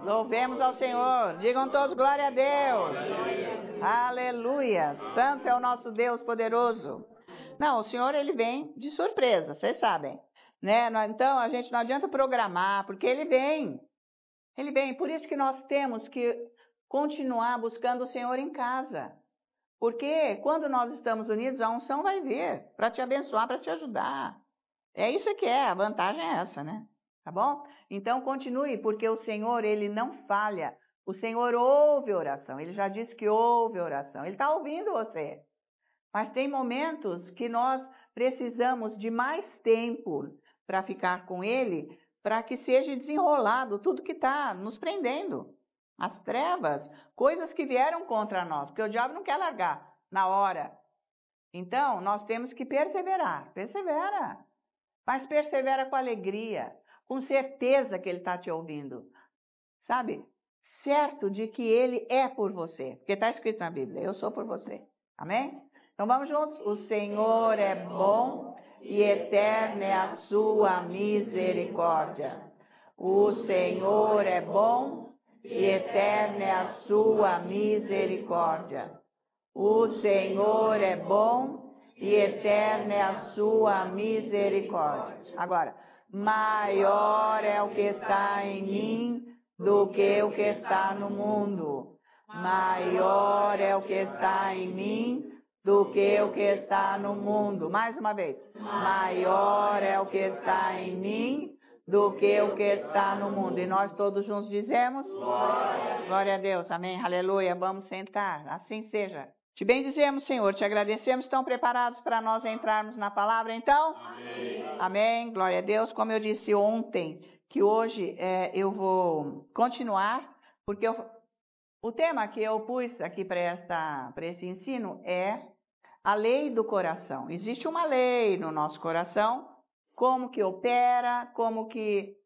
Louvemos ao Senhor. Digam todos glória a Deus. Aleluia. Santo é o nosso Deus poderoso. Não, o Senhor, ele vem de surpresa, vocês sabem, né? Então, a gente não adianta programar, porque ele vem. Ele vem. Por isso que nós temos que continuar buscando o Senhor em casa. Porque quando nós estamos unidos, a unção vai vir para te abençoar, para te ajudar. É isso que é, a vantagem é essa, né? Tá bom? Então continue, porque o Senhor, ele não falha. O Senhor ouve oração. Ele já disse que ouve oração. Ele está ouvindo você. Mas tem momentos que nós precisamos de mais tempo para ficar com Ele, para que seja desenrolado tudo que está nos prendendo. As trevas, coisas que vieram contra nós, porque o diabo não quer largar na hora. Então, nós temos que perseverar. Persevera. Mas persevera com alegria, com certeza que Ele está te ouvindo. Sabe? Certo de que Ele é por você. Porque está escrito na Bíblia, eu sou por você. Amém? Então vamos juntos. O Senhor é bom e eterna é a sua misericórdia. O Senhor é bom e eterna é a sua misericórdia. O Senhor é bom e eterna é a sua misericórdia. Agora, maior é o que está em mim do que o que está no mundo. Maior é o que está em mim do que o que está no mundo. Mais uma vez. Maior é o que está em mim do que o que está no mundo. E nós todos juntos dizemos: glória a Deus, amém, aleluia. Vamos sentar, assim seja. Te bendizemos, Senhor, te agradecemos. Estão preparados para nós entrarmos na palavra, então? Amém. Amém, glória a Deus. Como eu disse ontem, que hoje eu vou continuar, porque o tema que eu pus aqui para esse ensino é a lei do coração. Existe uma lei no nosso coração, como que opera, como que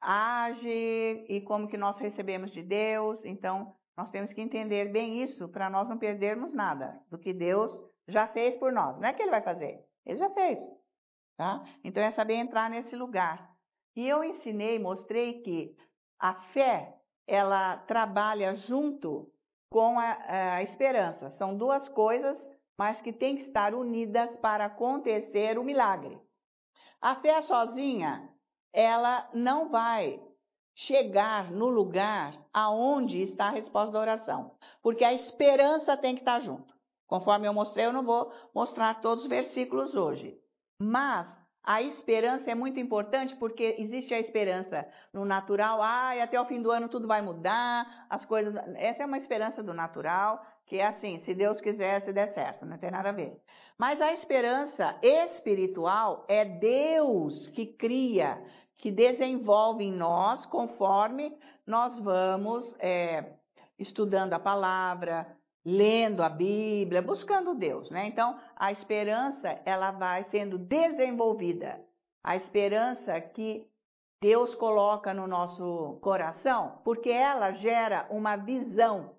age e como que nós recebemos de Deus. Então, nós temos que entender bem isso para nós não perdermos nada do que Deus já fez por nós. Não é que Ele vai fazer, Ele já fez. Tá? Então, é saber entrar nesse lugar. E eu ensinei, mostrei que a fé, ela trabalha junto com a esperança. São duas coisas, mas que têm que estar unidas para acontecer o milagre. A fé sozinha, ela não vai chegar no lugar aonde está a resposta da oração, porque a esperança tem que estar junto. Conforme eu mostrei, eu não vou mostrar todos os versículos hoje, mas a esperança é muito importante, porque existe a esperança no natural, até o fim do ano tudo vai mudar, as coisas... Essa é uma esperança do natural, que é assim, se Deus quiser, se der certo, não tem nada a ver. Mas a esperança espiritual é Deus que cria, que desenvolve em nós, conforme nós vamos estudando a palavra, lendo a Bíblia, buscando Deus, né? Então, a esperança, ela vai sendo desenvolvida. A esperança que Deus coloca no nosso coração, porque ela gera uma visão.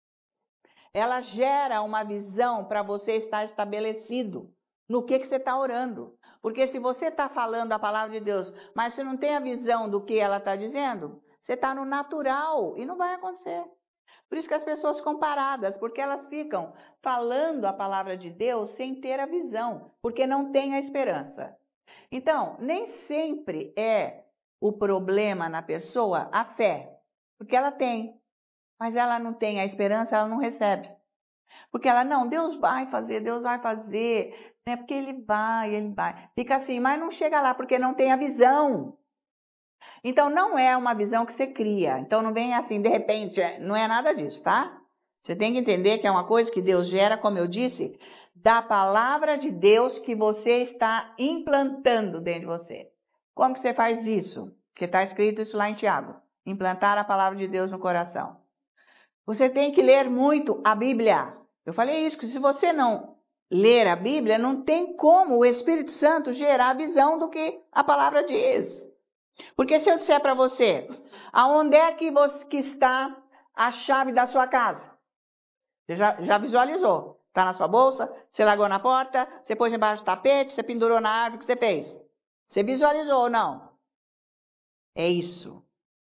Ela gera uma visão para você estar estabelecido no que você está orando. Porque se você está falando a palavra de Deus, mas você não tem a visão do que ela está dizendo, você está no natural e não vai acontecer. Por isso que as pessoas ficam paradas, porque elas ficam falando a palavra de Deus sem ter a visão, porque não tem a esperança. Então, nem sempre é o problema na pessoa a fé, porque ela tem, mas ela não tem a esperança, ela não recebe. Porque ela, não, Deus vai fazer, né? Porque Ele vai. Fica assim, mas não chega lá, porque não tem a visão. Então, não é uma visão que você cria. Então, não vem assim, de repente, não é nada disso, tá? Você tem que entender que é uma coisa que Deus gera, como eu disse, da palavra de Deus que você está implantando dentro de você. Como que você faz isso? Porque está escrito isso lá em Tiago. Implantar a palavra de Deus no coração. Você tem que ler muito a Bíblia. Eu falei isso, que se você não ler a Bíblia, não tem como o Espírito Santo gerar a visão do que a palavra diz. Porque se eu disser para você, aonde é que está a chave da sua casa? Você já visualizou? Está na sua bolsa? Você largou na porta? Você pôs embaixo do tapete? Você pendurou na árvore? O que você fez? Você visualizou ou não? É isso.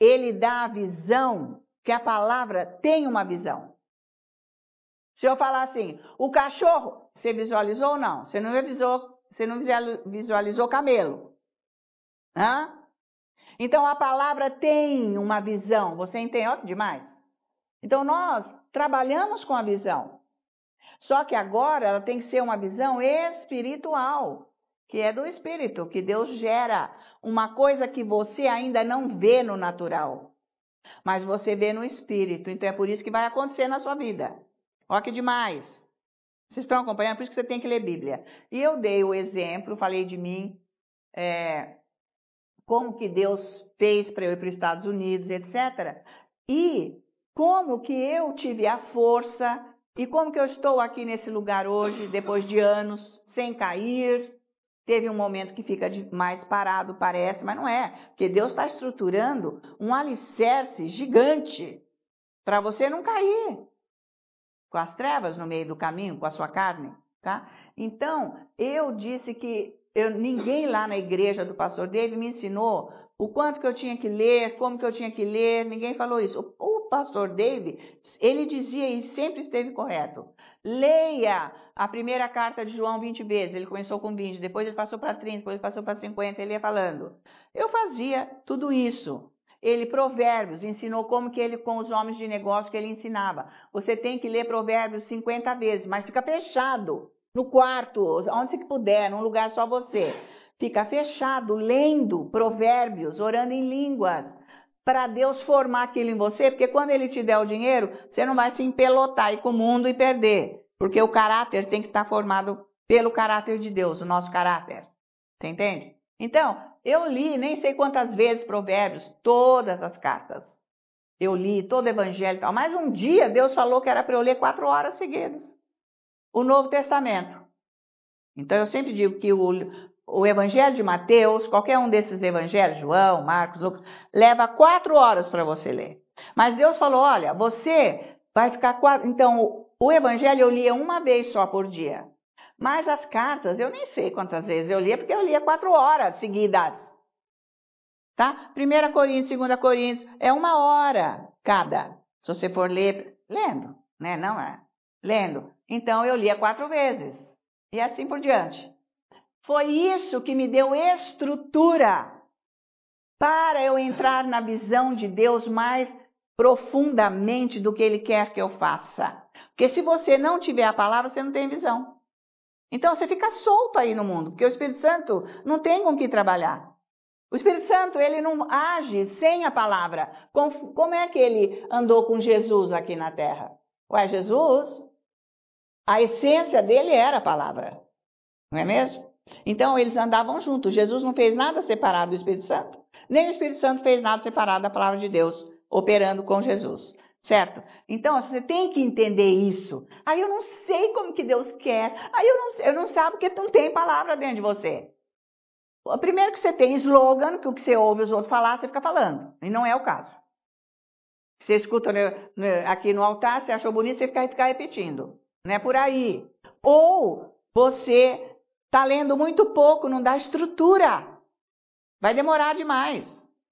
ele dá a visão, que a palavra tem uma visão. Se eu falar assim, o cachorro, você visualizou ou não? Você não visualizou camelo. Hã? Então, a palavra tem uma visão. Você entende? Ó, demais. Então, nós trabalhamos com a visão. Só que agora ela tem que ser uma visão espiritual, que é do Espírito, que Deus gera uma coisa que você ainda não vê no natural, mas você vê no Espírito. Então, é por isso que vai acontecer na sua vida. Olha que demais. Vocês estão acompanhando? Por isso que você tem que ler Bíblia. E eu dei o exemplo, falei de mim, como que Deus fez para eu ir para os Estados Unidos, etc. E como que eu tive a força e como que eu estou aqui nesse lugar hoje, depois de anos, sem cair. Teve um momento que fica mais parado, parece, mas não é. Porque Deus está estruturando um alicerce gigante para você não cair com as trevas no meio do caminho, com a sua carne, tá? Então, eu disse que ninguém lá na igreja do pastor David me ensinou o quanto que eu tinha que ler, como que eu tinha que ler, ninguém falou isso. O pastor David, ele dizia e sempre esteve correto. Leia a primeira carta de João 20 vezes, ele começou com 20, depois ele passou para 30, depois ele passou para 50, ele ia falando. Eu fazia tudo isso. Ele, Provérbios, ensinou como que ele, com os homens de negócio que ele ensinava. Você tem que ler Provérbios 50 vezes, mas fica fechado no quarto, onde você puder, num lugar só você. Fica fechado, lendo Provérbios, orando em línguas, para Deus formar aquilo em você, porque quando ele te der o dinheiro, você não vai se empelotar aí com o mundo e perder, porque o caráter tem que estar formado pelo caráter de Deus, o nosso caráter. Você entende? Então, eu li nem sei quantas vezes Provérbios, todas as cartas. Eu li todo o evangelho e tal. Mas um dia Deus falou que era para eu ler 4 horas seguidas. O Novo Testamento. Então eu sempre digo que o evangelho de Mateus, qualquer um desses evangelhos, João, Marcos, Lucas, leva 4 horas para você ler. Mas Deus falou, olha, você vai ficar 4... Então, o evangelho eu lia uma vez só por dia. Mas as cartas, eu nem sei quantas vezes eu lia, porque eu lia 4 horas seguidas. Tá? 1 Coríntios, 2 Coríntios, é 1 hora cada. Se você for ler, lendo, né? Não é? Lendo. Então, eu lia 4 vezes. E assim por diante. Foi isso que me deu estrutura para eu entrar na visão de Deus mais profundamente do que Ele quer que eu faça. Porque se você não tiver a palavra, você não tem visão. Então, você fica solto aí no mundo, porque o Espírito Santo não tem com que trabalhar. O Espírito Santo, ele não age sem a palavra. Como é que ele andou com Jesus aqui na terra? Ué, Jesus, a essência dele era a palavra. Não é mesmo? Então, eles andavam juntos. Jesus não fez nada separado do Espírito Santo. Nem o Espírito Santo fez nada separado da palavra de Deus, operando com Jesus. Certo? Então, você tem que entender isso. Aí eu não sei como que Deus quer. Aí eu não sabe porque não tem palavra dentro de você. Primeiro que você tem slogan, que o que você ouve os outros falar, você fica falando. E não é o caso. Você escuta aqui no altar, você achou bonito, você fica repetindo. Não é por aí. Ou você está lendo muito pouco, não dá estrutura. Vai demorar demais.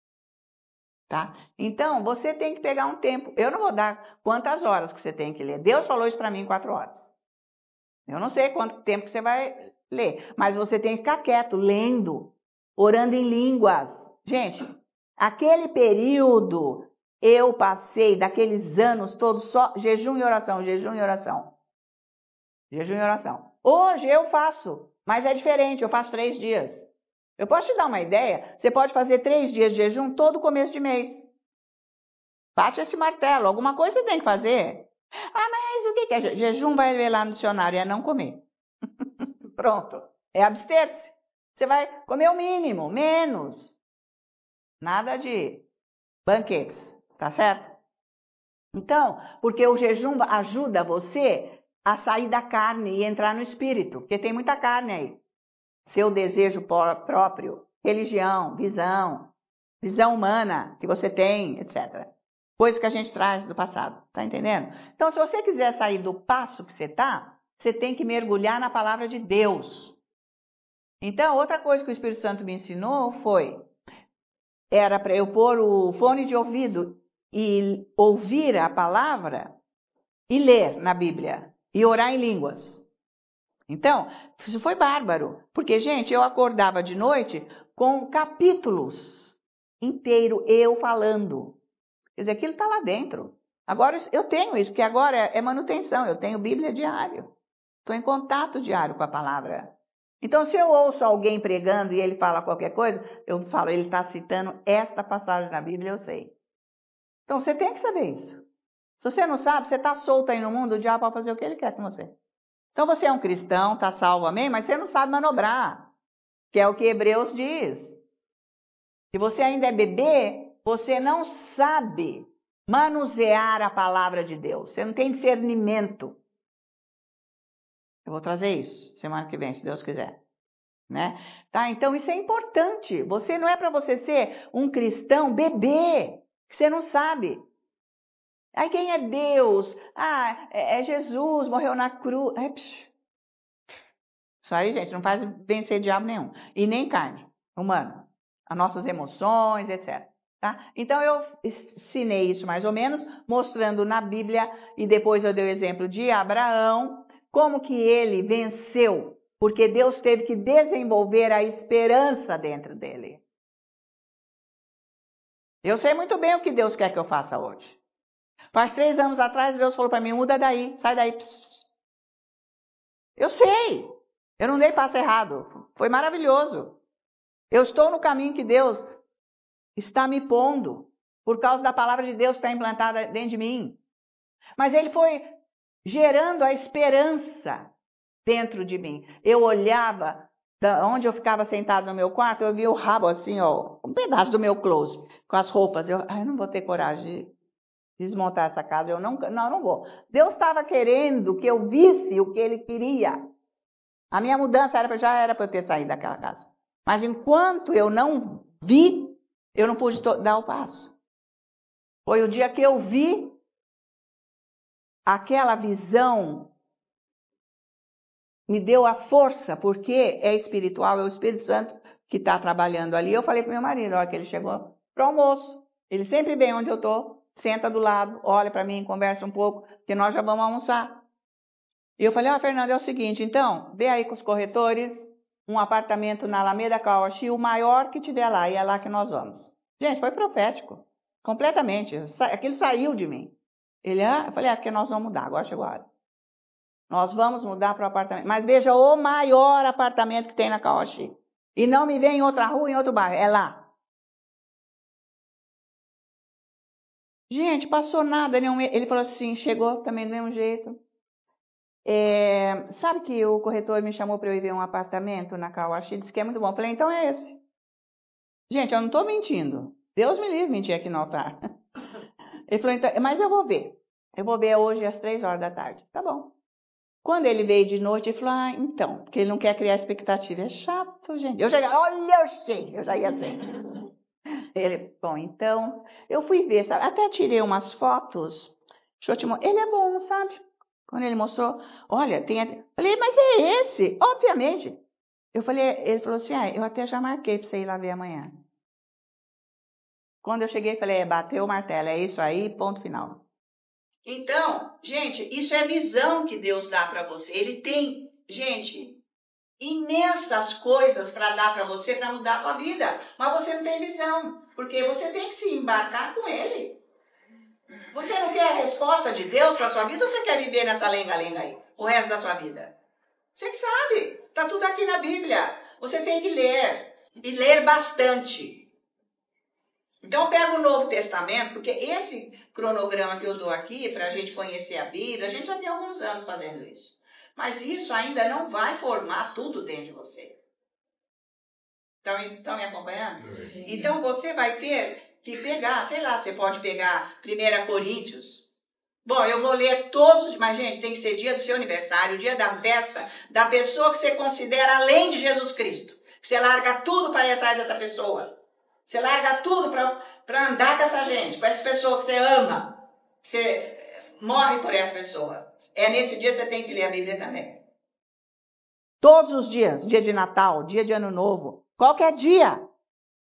Tá? Então, você tem que pegar um tempo. Eu não vou dar quantas horas que você tem que ler. Deus falou isso para mim em 4 horas. Eu não sei quanto tempo que você vai ler. Mas você tem que ficar quieto, lendo, orando em línguas. Gente, aquele período eu passei, daqueles anos todos, só jejum e oração, jejum e oração. Jejum e oração. Hoje eu faço, mas é diferente, eu faço 3 dias. Eu posso te dar uma ideia? Você pode fazer 3 dias de jejum todo começo de mês. Bate esse martelo, alguma coisa você tem que fazer. Ah, mas o que é jejum? Vai ver lá no dicionário, é não comer. Pronto, é abster-se. Você vai comer o mínimo, menos. Nada de banquetes, tá certo? Então, porque o jejum ajuda você a sair da carne e entrar no espírito, porque tem muita carne aí. Seu desejo próprio, religião, visão humana que você tem, etc. Coisas que a gente traz do passado, tá entendendo? Então, se você quiser sair do passo que você tá, você tem que mergulhar na palavra de Deus. Então, outra coisa que o Espírito Santo me ensinou foi, era para eu pôr o fone de ouvido e ouvir a palavra e ler na Bíblia e orar em línguas. Então, isso foi bárbaro, porque, gente, eu acordava de noite com capítulos inteiro eu falando. Quer dizer, aquilo está lá dentro. Agora eu tenho isso, porque agora é manutenção, eu tenho Bíblia diário. Estou em contato diário com a palavra. Então, se eu ouço alguém pregando e ele fala qualquer coisa, eu falo, ele está citando esta passagem na Bíblia, eu sei. Então, você tem que saber isso. Se você não sabe, você está solto aí no mundo, o diabo pode fazer o que ele quer com você. Então, você é um cristão, está salvo, amém? Mas você não sabe manobrar, que é o que Hebreus diz. Se você ainda é bebê, você não sabe manusear a palavra de Deus. Você não tem discernimento. Eu vou trazer isso semana que vem, se Deus quiser. Né? Tá? Então, isso é importante. Você não é para você ser um cristão bebê, que você não sabe. Aí quem é Deus? É Jesus, morreu na cruz. Isso aí, gente, não faz vencer diabo nenhum. E nem carne humana. As nossas emoções, etc. Tá? Então, eu ensinei isso mais ou menos, mostrando na Bíblia, e depois eu dei o exemplo de Abraão, como que ele venceu, porque Deus teve que desenvolver a esperança dentro dele. Eu sei muito bem o que Deus quer que eu faça hoje. Faz 3 anos atrás, Deus falou para mim, muda daí, sai daí. Eu sei, eu não dei passo errado, foi maravilhoso. Eu estou no caminho que Deus está me pondo, por causa da palavra de Deus que está implantada dentro de mim. Mas ele foi gerando a esperança dentro de mim. Eu olhava, onde eu ficava sentado no meu quarto, eu via o rabo assim, ó, um pedaço do meu closet, com as roupas. Eu não vou ter coragem de desmontar essa casa, eu não vou. Deus estava querendo que eu visse o que ele queria. A minha mudança já era para eu ter saído daquela casa. Mas enquanto eu não vi, eu não pude dar o passo. Foi o dia que eu vi aquela visão, me deu a força, porque é espiritual, é o Espírito Santo que está trabalhando ali. Eu falei para meu marido, na hora que ele chegou para o almoço, ele sempre vem onde eu estou, senta do lado, olha para mim, conversa um pouco, que nós já vamos almoçar. E eu falei, Fernanda, é o seguinte, então, vê aí com os corretores, um apartamento na Alameda Cauaxi, o maior que tiver lá, e é lá que nós vamos. Gente, foi profético, completamente, aquilo saiu de mim. Ele, eu falei, porque nós vamos mudar, agora chegou a hora. Nós vamos mudar para o apartamento, mas veja o maior apartamento que tem na Cauaxi. E não me vê em outra rua, em outro bairro, é lá. Gente, passou nada, nenhum. Ele falou assim, chegou também do mesmo jeito. Sabe que o corretor me chamou para eu ir ver um apartamento na Cauaxi, disse que é muito bom. Eu falei, então é esse. Gente, eu não estou mentindo. Deus me livre mentir aqui no altar. Ele falou, então, mas eu vou ver. Eu vou ver hoje às 3 horas da tarde. Tá bom. Quando ele veio de noite, ele falou, então, porque ele não quer criar expectativa. É chato, gente. Eu já, olha, eu já ia assim. Ele, bom, então, eu fui ver, sabe? Até tirei umas fotos. Deixa eu te mostrar. Ele é bom, sabe? Quando ele mostrou, olha, tem... Falei, mas é esse, obviamente. Eu falei, ele falou assim, eu até já marquei para você ir lá ver amanhã. Quando eu cheguei, falei, bateu o martelo, é isso aí, ponto final. Então, gente, isso é visão que Deus dá para você. Ele tem, gente, imensas coisas para dar para você, para mudar a sua vida. Mas você não tem visão, porque você tem que se embarcar com ele. Você não quer a resposta de Deus para a sua vida ou você quer viver nessa lenga-lenga aí, o resto da sua vida? Você que sabe, está tudo aqui na Bíblia. Você tem que ler, e ler bastante. Então, pega o Novo Testamento, porque esse cronograma que eu dou aqui, para a gente conhecer a Bíblia, a gente já tem alguns anos fazendo isso. Mas isso ainda não vai formar tudo dentro de você. Estão me acompanhando? Então, você vai ter que pegar, sei lá, você pode pegar 1 Coríntios. Bom, eu vou ler todos, mas, gente, tem que ser dia do seu aniversário, dia da festa, da pessoa que você considera além de Jesus Cristo. Você larga tudo para ir atrás dessa pessoa. Você larga tudo para andar com essa gente, com essa pessoa que você ama. Você morre por essa pessoa. Nesse dia você tem que ler a Bíblia também. Todos os dias, dia de Natal, dia de Ano Novo, qualquer dia.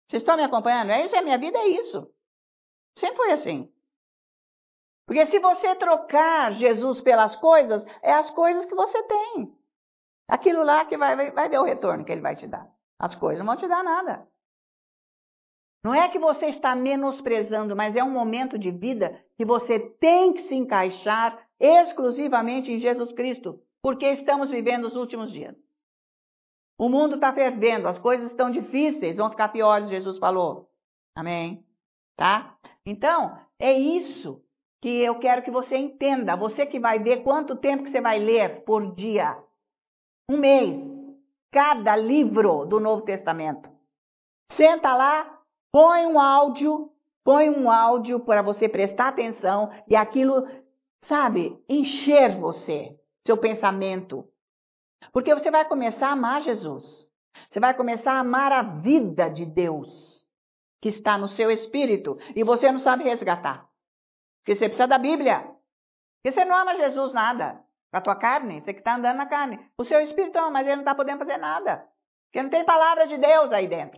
Vocês estão me acompanhando? É isso, a minha vida é isso. Sempre foi assim. Porque se você trocar Jesus pelas coisas, é as coisas que você tem. Aquilo lá que vai ver o retorno que ele vai te dar. As coisas não vão te dar nada. Não é que você está menosprezando, mas é um momento de vida que você tem que se encaixar exclusivamente em Jesus Cristo, porque estamos vivendo os últimos dias. O mundo está fervendo, as coisas estão difíceis, vão ficar piores, Jesus falou. Amém? Tá? Então, é isso que eu quero que você entenda. Você que vai ver quanto tempo que você vai ler por dia. Um mês. Cada livro do Novo Testamento. Senta lá, põe um áudio para você prestar atenção e aquilo, sabe, encher você, seu pensamento. Porque você vai começar a amar Jesus. Você vai começar a amar a vida de Deus que está no seu espírito e você não sabe resgatar. Porque você precisa da Bíblia. Porque você não ama Jesus nada. A tua carne, você que está andando na carne. O seu espírito ama, mas ele não está podendo fazer nada. Porque não tem palavra de Deus aí dentro.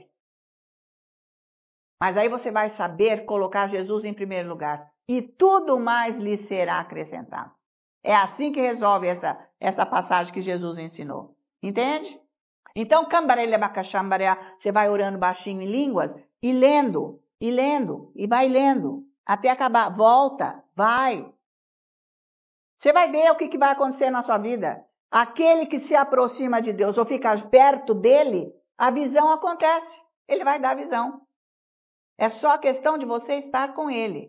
Mas aí você vai saber colocar Jesus em primeiro lugar. E tudo mais lhe será acrescentado. É assim que resolve essa passagem que Jesus ensinou. Entende? Então, você vai orando baixinho em línguas e lendo, e vai lendo, até acabar. Volta, vai. Você vai ver o que vai acontecer na sua vida. Aquele que se aproxima de Deus ou fica perto dele, a visão acontece. Ele vai dar a visão. É só questão de você estar com ele.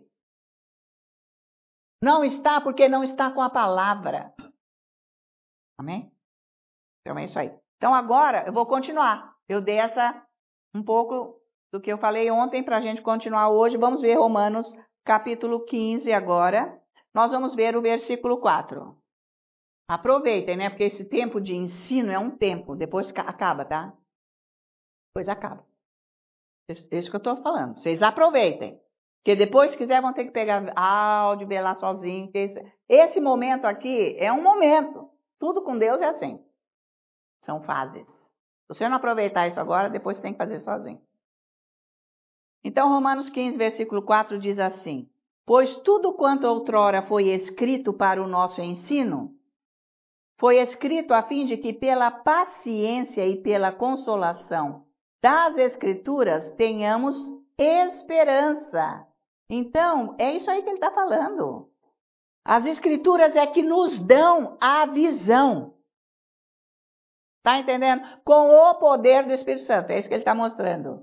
Não está porque não está com a palavra. Amém? Então é isso aí. Então agora eu vou continuar. Eu dei um pouco do que eu falei ontem para a gente continuar hoje. Vamos ver Romanos capítulo 15 agora. Nós vamos ver o versículo 4. Aproveitem, né? Porque esse tempo de ensino é um tempo. Depois acaba, tá? Depois acaba. Isso que eu estou falando. Vocês aproveitem. Porque depois, se quiser, vão ter que pegar áudio, ver lá sozinho. Esse momento aqui é um momento. Tudo com Deus é assim. São fases. Se você não aproveitar isso agora, depois você tem que fazer sozinho. Então, Romanos 15, versículo 4 diz assim: Pois tudo quanto outrora foi escrito para o nosso ensino, foi escrito a fim de que pela paciência e pela consolação das Escrituras tenhamos esperança. Então, é isso aí que ele está falando. As Escrituras é que nos dão a visão. Está entendendo? Com o poder do Espírito Santo. É isso que ele está mostrando.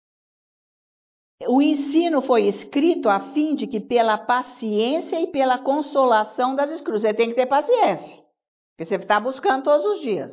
O ensino foi escrito a fim de que pela paciência e pela consolação das Escrituras. Você tem que ter paciência. Porque você está buscando todos os dias.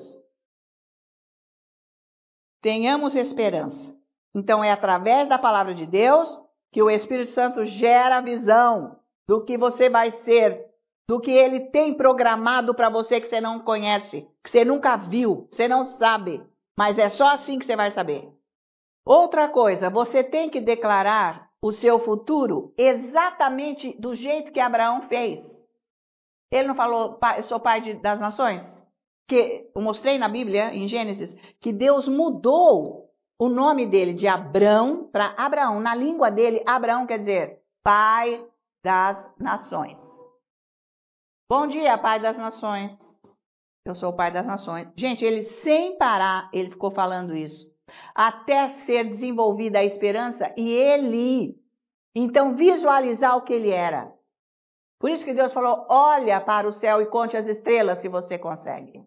Tenhamos esperança. Então é através da palavra de Deus que o Espírito Santo gera a visão do que você vai ser, do que ele tem programado para você que você não conhece, que você nunca viu, que você não sabe, mas é só assim que você vai saber. Outra coisa, você tem que declarar o seu futuro exatamente do jeito que Abraão fez. Ele não falou, eu sou pai das nações? Que eu mostrei na Bíblia, em Gênesis, que Deus mudou o nome dele de Abrão para Abraão. Na língua dele, Abraão quer dizer pai das nações. Bom dia, pai das nações. Eu sou o pai das nações. Gente, ele sem parar, ele ficou falando isso. Até ser desenvolvida a esperança e ele, então, visualizar o que ele era. Por isso que Deus falou, olha para o céu e conte as estrelas se você consegue.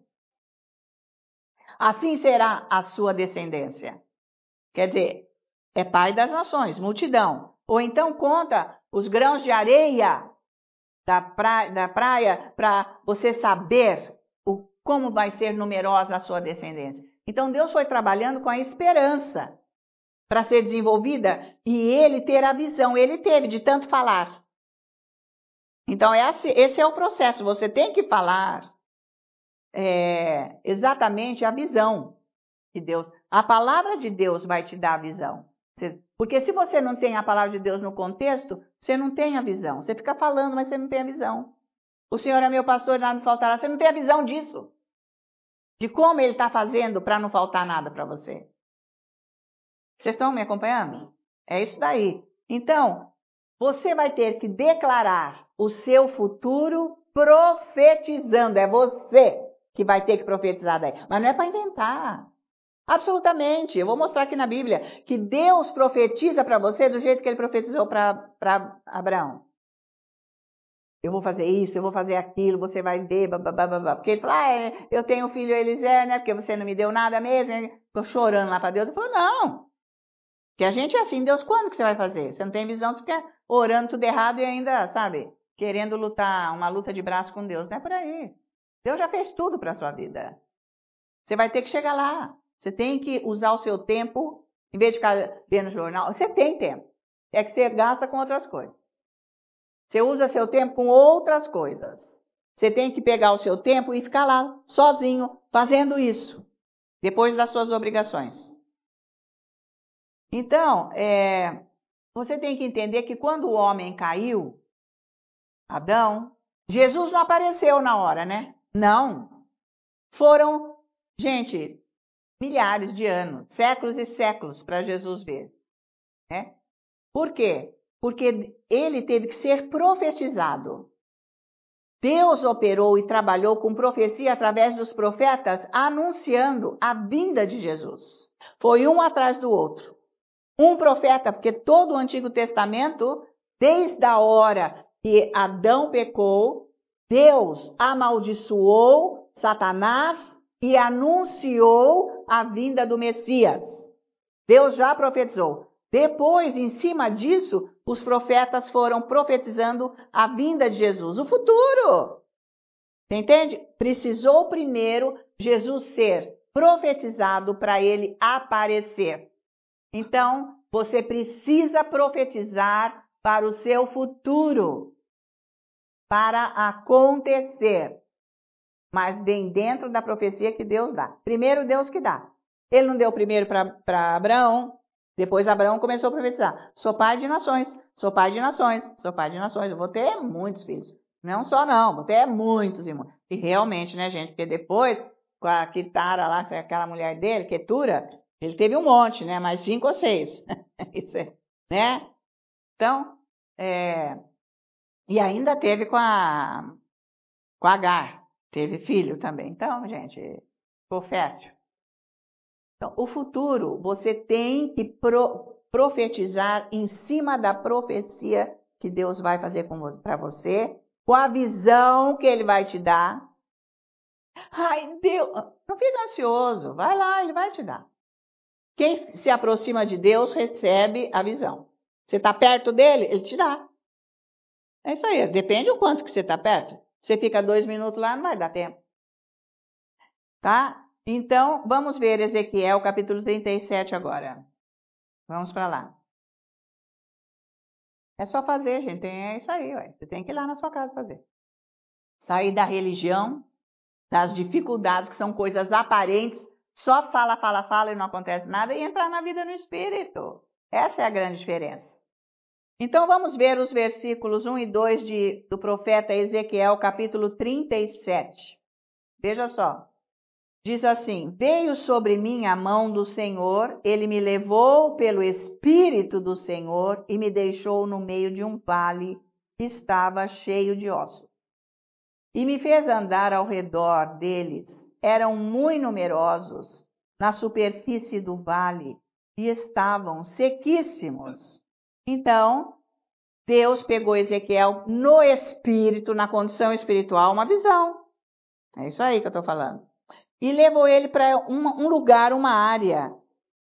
Assim será a sua descendência. Quer dizer, é pai das nações, multidão. Ou então conta os grãos de areia da praia para você saber como vai ser numerosa a sua descendência. Então Deus foi trabalhando com a esperança para ser desenvolvida e ele ter a visão. Ele teve de tanto falar. Então esse é o processo. Você tem que falar exatamente a visão de Deus. A palavra de Deus vai te dar a visão. Porque se você não tem a palavra de Deus no contexto, você não tem a visão. Você fica falando, mas você não tem a visão. O Senhor é meu pastor, nada me faltará. Você não tem a visão disso. De como Ele está fazendo para não faltar nada para você. Vocês estão me acompanhando? É isso daí. Então, você vai ter que declarar o seu futuro profetizando. É você que vai ter que profetizar daí. Mas não é para inventar. Absolutamente. Eu vou mostrar aqui na Bíblia que Deus profetiza para você do jeito que ele profetizou para Abraão. Eu vou fazer isso, eu vou fazer aquilo, você vai ver, babá. Porque ele falou, eu tenho um filho Eliezer, né? Porque você não me deu nada mesmo. Estou chorando lá para Deus. Ele falou, não. Que a gente é assim, Deus, quando que você vai fazer? Você não tem visão, você fica orando tudo errado e ainda, sabe, querendo lutar, uma luta de braço com Deus. Não é por aí. Deus já fez tudo para a sua vida. Você vai ter que chegar lá. Você tem que usar o seu tempo, em vez de ficar vendo jornal, você tem tempo. É que você gasta com outras coisas. Você usa seu tempo com outras coisas. Você tem que pegar o seu tempo e ficar lá, sozinho, fazendo isso, depois das suas obrigações. Então, você tem que entender que quando o homem caiu, Adão, Jesus não apareceu na hora, né? Não. Foram, gente, milhares de anos, séculos e séculos para Jesus ver. Né? Por quê? Porque ele teve que ser profetizado. Deus operou e trabalhou com profecia através dos profetas, anunciando a vinda de Jesus. Foi um atrás do outro. Um profeta, porque todo o Antigo Testamento, desde a hora que Adão pecou, Deus amaldiçoou Satanás e anunciou a vinda do Messias. Deus já profetizou. Depois, em cima disso, os profetas foram profetizando a vinda de Jesus, o futuro. Você entende? Precisou primeiro Jesus ser profetizado para ele aparecer. Então, você precisa profetizar para o seu futuro, para acontecer. Mas vem dentro da profecia que Deus dá. Primeiro, Deus que dá. Ele não deu primeiro para Abraão, depois Abraão começou a profetizar. Sou pai de nações, sou pai de nações, sou pai de nações. Eu vou ter muitos filhos. Não só não, vou ter muitos irmãos. E realmente, né, gente? Porque depois, com a Kitara lá, aquela mulher dele, Ketura, ele teve um monte, né? Mais 5 ou 6. Isso é, né? Então, e ainda teve com a Agar. Teve filho também. Então, gente, ficou fértil. Então, o futuro, você tem que profetizar em cima da profecia que Deus vai fazer para você, com a visão que Ele vai te dar. Ai, Deus, não fica ansioso, vai lá, Ele vai te dar. Quem se aproxima de Deus recebe a visão. Você está perto dele, Ele te dá. É isso aí, depende do quanto que você está perto. Você fica 2 minutos lá, não vai dar tempo. Tá? Então, vamos ver Ezequiel, capítulo 37 agora. Vamos para lá. É só fazer, gente. É isso aí, ué. Você tem que ir lá na sua casa fazer. Sair da religião, das dificuldades, que são coisas aparentes, só fala e não acontece nada, e entrar na vida no Espírito. Essa é a grande diferença. Então, vamos ver os versículos 1 e 2 do profeta Ezequiel, capítulo 37. Veja só. Diz assim: veio sobre mim a mão do Senhor, ele me levou pelo Espírito do Senhor e me deixou no meio de um vale que estava cheio de ossos. E me fez andar ao redor deles. Eram muito numerosos na superfície do vale e estavam sequíssimos. Então, Deus pegou Ezequiel no espírito, na condição espiritual, uma visão. É isso aí que eu estou falando. E levou ele para um lugar, uma área,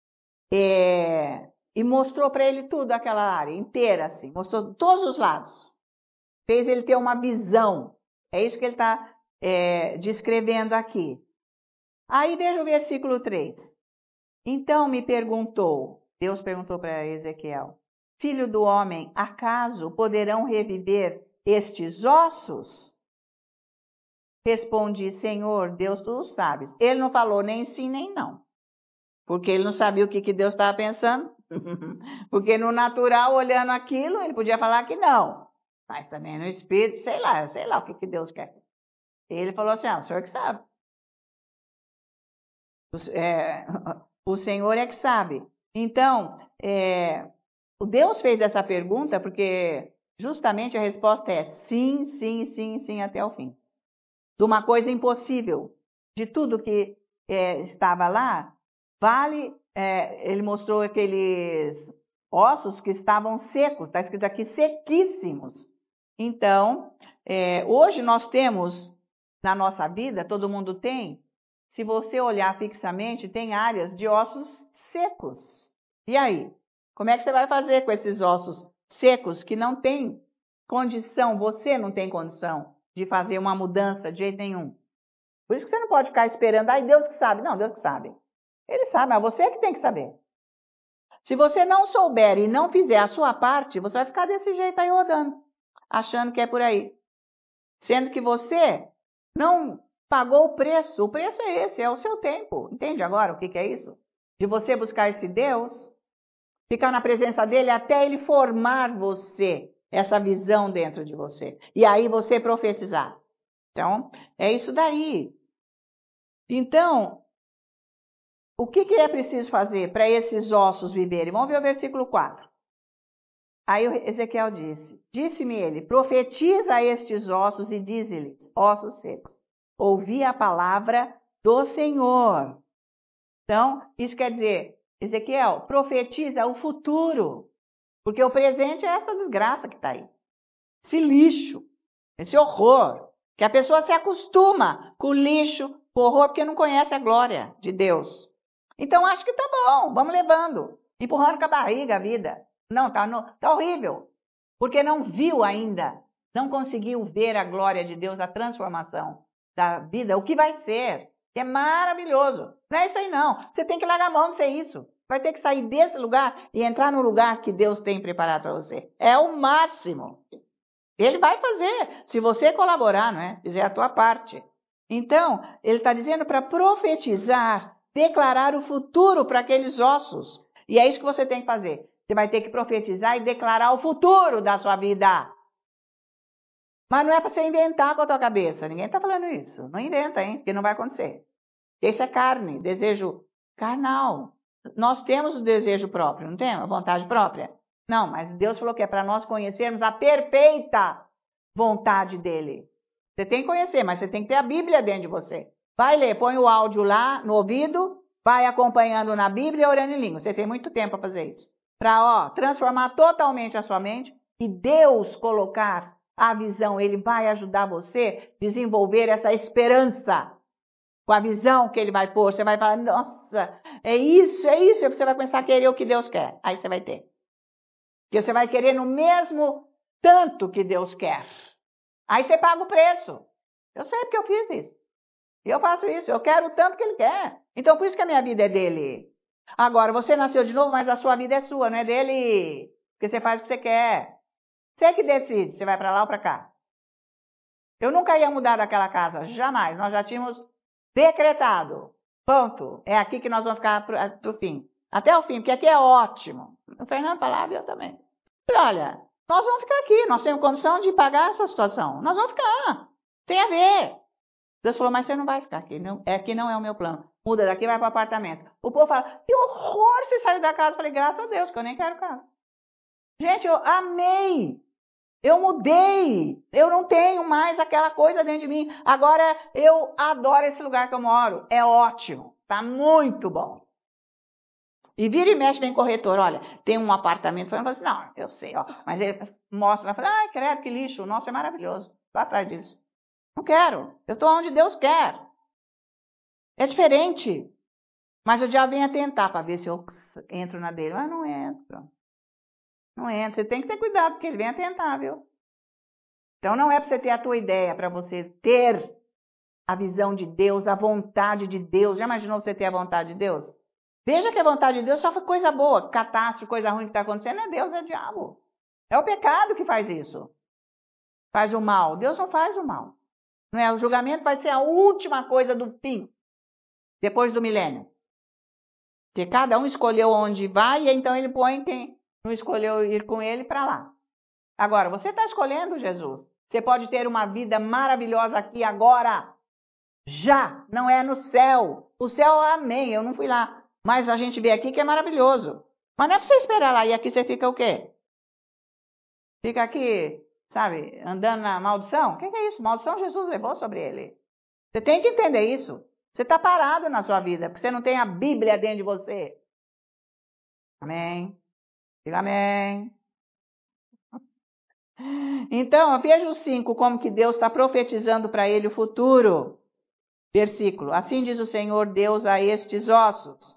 e mostrou para ele tudo aquela área inteira, assim, mostrou todos os lados. Fez ele ter uma visão. É isso que ele está descrevendo aqui. Aí veja o versículo 3. Então me perguntou, Deus perguntou para Ezequiel: filho do homem, acaso poderão reviver estes ossos? Respondi: Senhor, Deus, tu sabes. Ele não falou nem sim nem não. Porque ele não sabia o que Deus estava pensando. Porque no natural, olhando aquilo, ele podia falar que não. Mas também no espírito, sei lá o que Deus quer. Ele falou assim: o senhor que sabe. O Senhor é que sabe. Então, o Deus fez essa pergunta porque justamente a resposta é sim, sim, sim, sim até o fim. De uma coisa impossível, de tudo que estava lá, ele mostrou aqueles ossos que estavam secos, está escrito aqui sequíssimos. Então, hoje nós temos na nossa vida, todo mundo tem, se você olhar fixamente, tem áreas de ossos secos. E aí? Como é que você vai fazer com esses ossos secos que não tem condição, você não tem condição de fazer uma mudança de jeito nenhum? Por isso que você não pode ficar esperando, ai, Deus que sabe. Não, Deus que sabe. Ele sabe, mas você é que tem que saber. Se você não souber e não fizer a sua parte, você vai ficar desse jeito aí rodando, achando que é por aí. Sendo que você não pagou o preço. O preço é esse, é o seu tempo. Entende agora o que é isso? De você buscar esse Deus, ficar na presença dele até ele formar você, essa visão dentro de você. E aí você profetizar. Então, é isso daí. Então, o que é preciso fazer para esses ossos viverem? Vamos ver o versículo 4. Aí Ezequiel disse, disse-me ele, profetiza a estes ossos e dize-lhes, ossos secos, ouvi a palavra do Senhor. Então, isso quer dizer, Ezequiel, profetiza o futuro, porque o presente é essa desgraça que está aí. Esse lixo, esse horror, que a pessoa se acostuma com o lixo, com o horror, porque não conhece a glória de Deus. Então, acho que tá bom, vamos levando, empurrando com a barriga a vida. Não, tá horrível, porque não viu ainda, não conseguiu ver a glória de Deus, a transformação da vida, o que vai ser, que é maravilhoso. Não é isso aí não, você tem que largar a mão de ser isso. Vai ter que sair desse lugar e entrar no lugar que Deus tem preparado para você. É o máximo. Ele vai fazer, se você colaborar, não é? Fizer a tua parte. Então, ele está dizendo para profetizar, declarar o futuro para aqueles ossos. E é isso que você tem que fazer. Você vai ter que profetizar e declarar o futuro da sua vida. Mas não é para você inventar com a tua cabeça. Ninguém está falando isso. Não inventa, hein? Porque não vai acontecer. Isso é carne, desejo carnal. Nós temos o desejo próprio, não temos? A vontade própria. Não, mas Deus falou que é para nós conhecermos a perfeita vontade dele. Você tem que conhecer, mas você tem que ter a Bíblia dentro de você. Vai ler, põe o áudio lá no ouvido, vai acompanhando na Bíblia e orando em língua. Você tem muito tempo para fazer isso. Para transformar totalmente a sua mente e Deus colocar a visão. Ele vai ajudar você a desenvolver essa esperança. Com a visão que ele vai pôr, você vai falar, nossa, é isso. E você vai começar a querer o que Deus quer. Aí você vai ter. Porque você vai querer no mesmo tanto que Deus quer. Aí você paga o preço. Eu sei porque eu fiz isso. E eu faço isso. Eu quero o tanto que ele quer. Então, por isso que a minha vida é dele. Agora, você nasceu de novo, mas a sua vida é sua, não é dele. Porque você faz o que você quer. Você que decide se vai para lá ou para cá. Eu nunca ia mudar daquela casa. Jamais. Nós já tínhamos decretado. Ponto. É aqui que nós vamos ficar pro fim. Até o fim, porque aqui é ótimo. O Fernando falava e eu também. Falei, olha, nós vamos ficar aqui. Nós temos condição de pagar essa situação. Nós vamos ficar. Tem a ver. Deus falou, mas você não vai ficar aqui. Não, aqui não é o meu plano. Muda daqui e vai para o apartamento. O povo fala, que horror você saiu da casa. Eu falei, graças a Deus, que eu nem quero casa. Gente, eu amei. Eu mudei. Eu não tenho mais aquela coisa dentro de mim. Agora eu adoro esse lugar que eu moro. É ótimo. Tá muito bom. E vira e mexe, vem corretor. Olha, tem um apartamento. Eu falo assim, não, eu sei, ó. Mas ele mostra, vai falar, ai, credo, que lixo. O nosso é maravilhoso. Vá atrás disso. Não quero. Eu estou onde Deus quer. É diferente. Mas o diabo vem a tentar para ver se eu entro na dele. Mas não entro. Não entra. Você tem que ter cuidado, porque ele vem a tentar, viu? Então não é para você ter a tua ideia, para você ter a visão de Deus, a vontade de Deus. Já imaginou você ter a vontade de Deus? Veja que a vontade de Deus só foi coisa boa. Catástrofe, coisa ruim que está acontecendo, não é Deus, é o diabo. É o pecado que faz isso. Faz o mal. Deus não faz o mal. Não é? O julgamento vai ser a última coisa do fim. Depois do milênio. Porque cada um escolheu onde vai e então ele põe quem não escolheu ir com ele para lá. Agora, você está escolhendo Jesus. Você pode ter uma vida maravilhosa aqui agora. Já. Não é no céu. O céu, amém. Eu não fui lá. Mas a gente vê aqui que é maravilhoso. Mas não é para você esperar lá. E aqui você fica o quê? Fica aqui, sabe, andando na maldição? O que é isso? Maldição Jesus levou sobre ele. Você tem que entender isso. Você está parado na sua vida, porque você não tem a Bíblia dentro de você. Amém? Diga amém. Então, veja o 5, como que Deus está profetizando para ele o futuro. Versículo. Assim diz o Senhor Deus a estes ossos.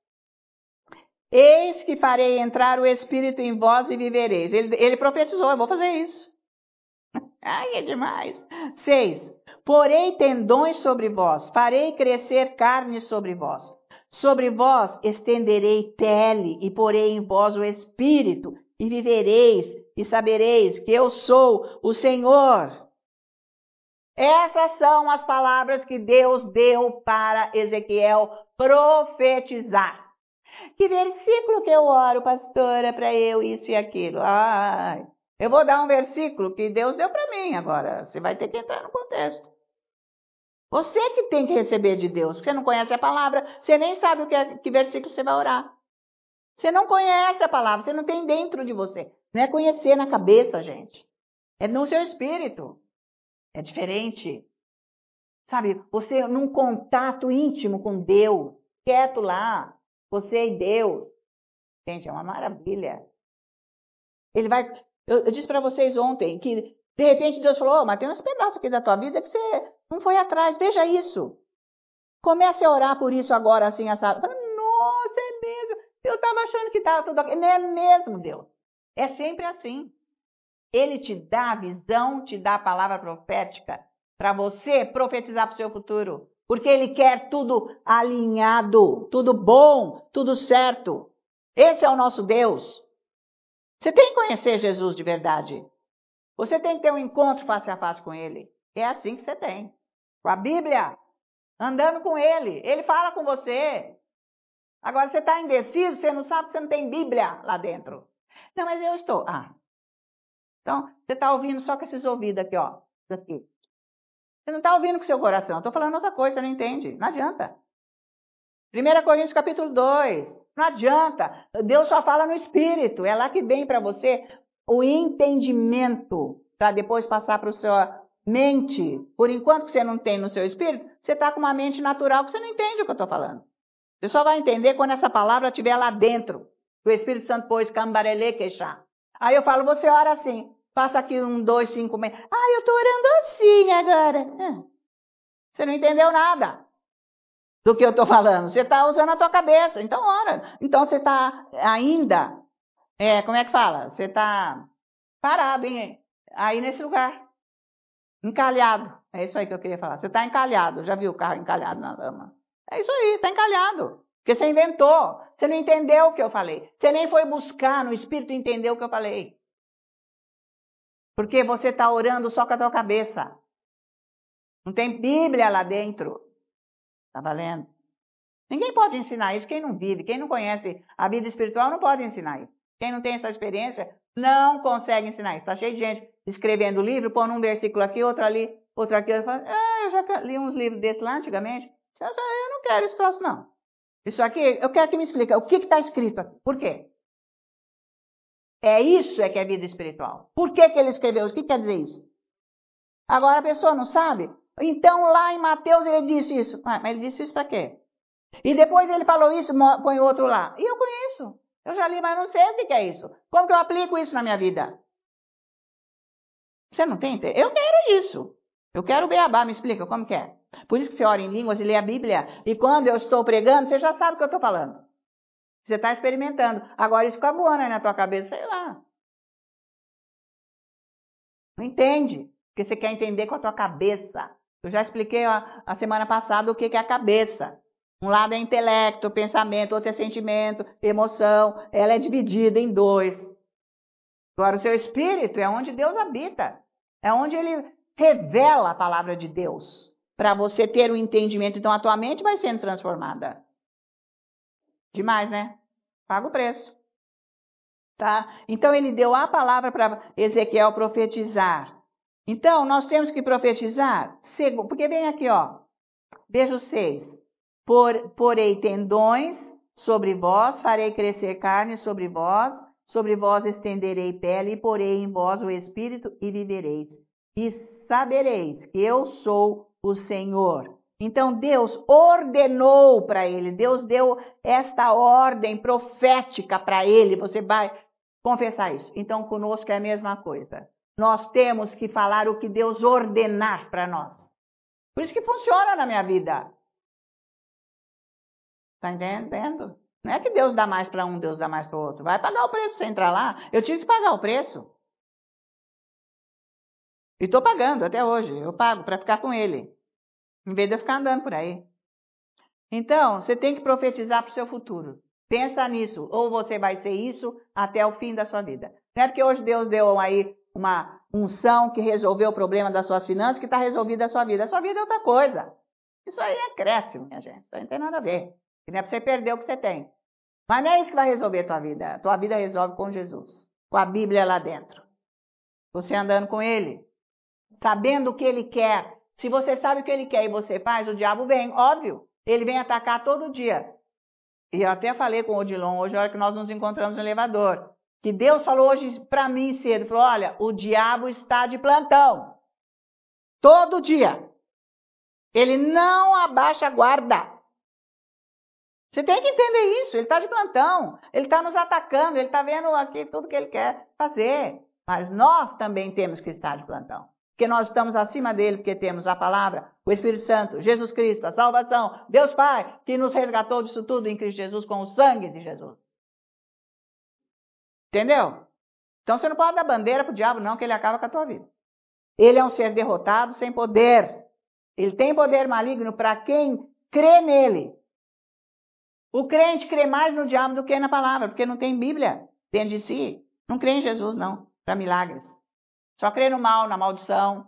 Eis que farei entrar o Espírito em vós e vivereis. Ele profetizou, eu vou fazer isso. Ai, é demais. 6. Porei tendões sobre vós, farei crescer carne sobre vós. Sobre vós estenderei pele e porei em vós o Espírito e vivereis e sabereis que eu sou o Senhor. Essas são as palavras que Deus deu para Ezequiel profetizar. Que versículo que eu oro, pastora, para eu isso e aquilo? Ai, eu vou dar um versículo que Deus deu para mim agora. Você vai ter que entrar no contexto. Você que tem que receber de Deus. Você não conhece a palavra, você nem sabe que versículo você vai orar. Você não conhece a palavra, você não tem dentro de você. Não é conhecer na cabeça, gente. É no seu espírito. É diferente. Sabe, você num contato íntimo com Deus, quieto lá, você e Deus. Gente, é uma maravilha. Ele vai. Eu disse para vocês ontem que, de repente, Deus falou: oh, mas tem uns pedaços aqui da tua vida que você não foi atrás. Veja isso. Comece a orar por isso agora, assim, assado. Nossa, é mesmo. Eu estava achando que estava tudo ok. Não é mesmo, Deus. É sempre assim. Ele te dá a visão, te dá a palavra profética para você profetizar para o seu futuro. Porque ele quer tudo alinhado, tudo bom, tudo certo. Esse é o nosso Deus. Você tem que conhecer Jesus de verdade. Você tem que ter um encontro face a face com ele. É assim que você tem. Com a Bíblia, andando com ele. Ele fala com você. Agora você está indeciso, você não sabe que você não tem Bíblia lá dentro. Não, mas eu estou. Então, você está ouvindo só com esses ouvidos aqui, ó. Isso aqui. Você não está ouvindo com o seu coração. Estou falando outra coisa, você não entende. Não adianta. 1 Coríntios capítulo 2. Não adianta. Deus só fala no Espírito. É lá que vem para você o entendimento. Para depois passar para a sua mente. Por enquanto que você não tem no seu Espírito, você está com uma mente natural que você não entende o que eu estou falando. Você só vai entender quando essa palavra estiver lá dentro. O Espírito Santo pôs cambarelê queixar. Aí eu falo, você ora assim. Passa aqui 1, 2, 5 meses. Eu estou orando assim agora. Você não entendeu nada do que eu estou falando. Você está usando a tua cabeça. Então ora. Então você está ainda, como é que fala? Você está parado aí nesse lugar. Encalhado. É isso aí que eu queria falar. Você está encalhado. Já viu o carro encalhado na lama? É isso aí, está encalhado. Porque você inventou. Você não entendeu o que eu falei. Você nem foi buscar no Espírito entender o que eu falei. Porque você está orando só com a tua cabeça. Não tem Bíblia lá dentro. Está valendo? Ninguém pode ensinar isso. Quem não vive, quem não conhece a vida espiritual não pode ensinar isso. Quem não tem essa experiência não consegue ensinar isso. Está cheio de gente escrevendo livro, pondo um versículo aqui, outro ali, outro aqui. Eu já li uns livros desses lá antigamente. Eu não quero esse troço, não. Isso aqui, eu quero que me explique. O que está escrito aqui? Por quê? Isso que é vida espiritual. Por que ele escreveu? O que quer dizer isso? Agora a pessoa não sabe. Então lá em Mateus ele disse isso. Mas ele disse isso para quê? E depois ele falou isso, põe outro lá. E eu conheço. Eu já li, mas não sei o que é isso. Como que eu aplico isso na minha vida? Você não tem? Eu quero isso. Eu quero o beabá, me explica como que é. Por isso que você ora em línguas e lê a Bíblia. E quando eu estou pregando, você já sabe o que eu estou falando. Você está experimentando. Agora isso fica voando aí na tua cabeça, sei lá. Não entende. Porque você quer entender com a tua cabeça. Eu já expliquei a semana passada o que é a cabeça. Um lado é intelecto, pensamento, outro é sentimento, emoção. Ela é dividida em 2. Agora o seu espírito é onde Deus habita. É onde ele revela a palavra de Deus. Para você ter o entendimento. Então a tua mente vai sendo transformada. Demais, né? Paga o preço. Tá? Então ele deu a palavra para Ezequiel profetizar. Então nós temos que profetizar, porque vem aqui, ó. Veja o 6. Porei tendões sobre vós farei crescer carne sobre vós estenderei pele e porei em vós o espírito e vivereis. E sabereis que eu sou o Senhor. Então Deus ordenou para ele, Deus deu esta ordem profética para ele, você vai confessar isso. Então conosco é a mesma coisa. Nós temos que falar o que Deus ordenar para nós. Por isso que funciona na minha vida. Está entendendo? Não é que Deus dá mais para um, Deus dá mais para o outro. Vai pagar o preço você entrar lá. Eu tive que pagar o preço. E estou pagando até hoje. Eu pago para ficar com ele. Em vez de eu ficar andando por aí. Então, você tem que profetizar para o seu futuro. Pensa nisso. Ou você vai ser isso até o fim da sua vida. Não é porque hoje Deus deu aí uma unção que resolveu o problema das suas finanças que está resolvida a sua vida. A sua vida é outra coisa. Isso aí é acréscimo, minha gente. Isso aí não tem nada a ver. E não é para você perder o que você tem. Mas não é isso que vai resolver a tua vida. A tua vida resolve com Jesus. Com a Bíblia lá dentro. Você andando com Ele. Sabendo o que Ele quer. Se você sabe o que Ele quer e você faz, o diabo vem, óbvio. Ele vem atacar todo dia. E eu até falei com o Odilon hoje, na hora que nós nos encontramos no elevador, que Deus falou hoje para mim cedo, falou, olha, o diabo está de plantão. Todo dia. Ele não abaixa a guarda. Você tem que entender isso, ele está de plantão, ele está nos atacando, ele está vendo aqui tudo que ele quer fazer. Mas nós também temos que estar de plantão. Porque nós estamos acima dele, porque temos a palavra, o Espírito Santo, Jesus Cristo, a salvação, Deus Pai, que nos resgatou disso tudo em Cristo Jesus com o sangue de Jesus. Entendeu? Então você não pode dar bandeira para o diabo não, que ele acaba com a tua vida. Ele é um ser derrotado, sem poder. Ele tem poder maligno para quem crê nele. O crente crê mais no diabo do que na palavra, porque não tem Bíblia dentro de si. Não crê em Jesus, não, para milagres. Só crê no mal, na maldição.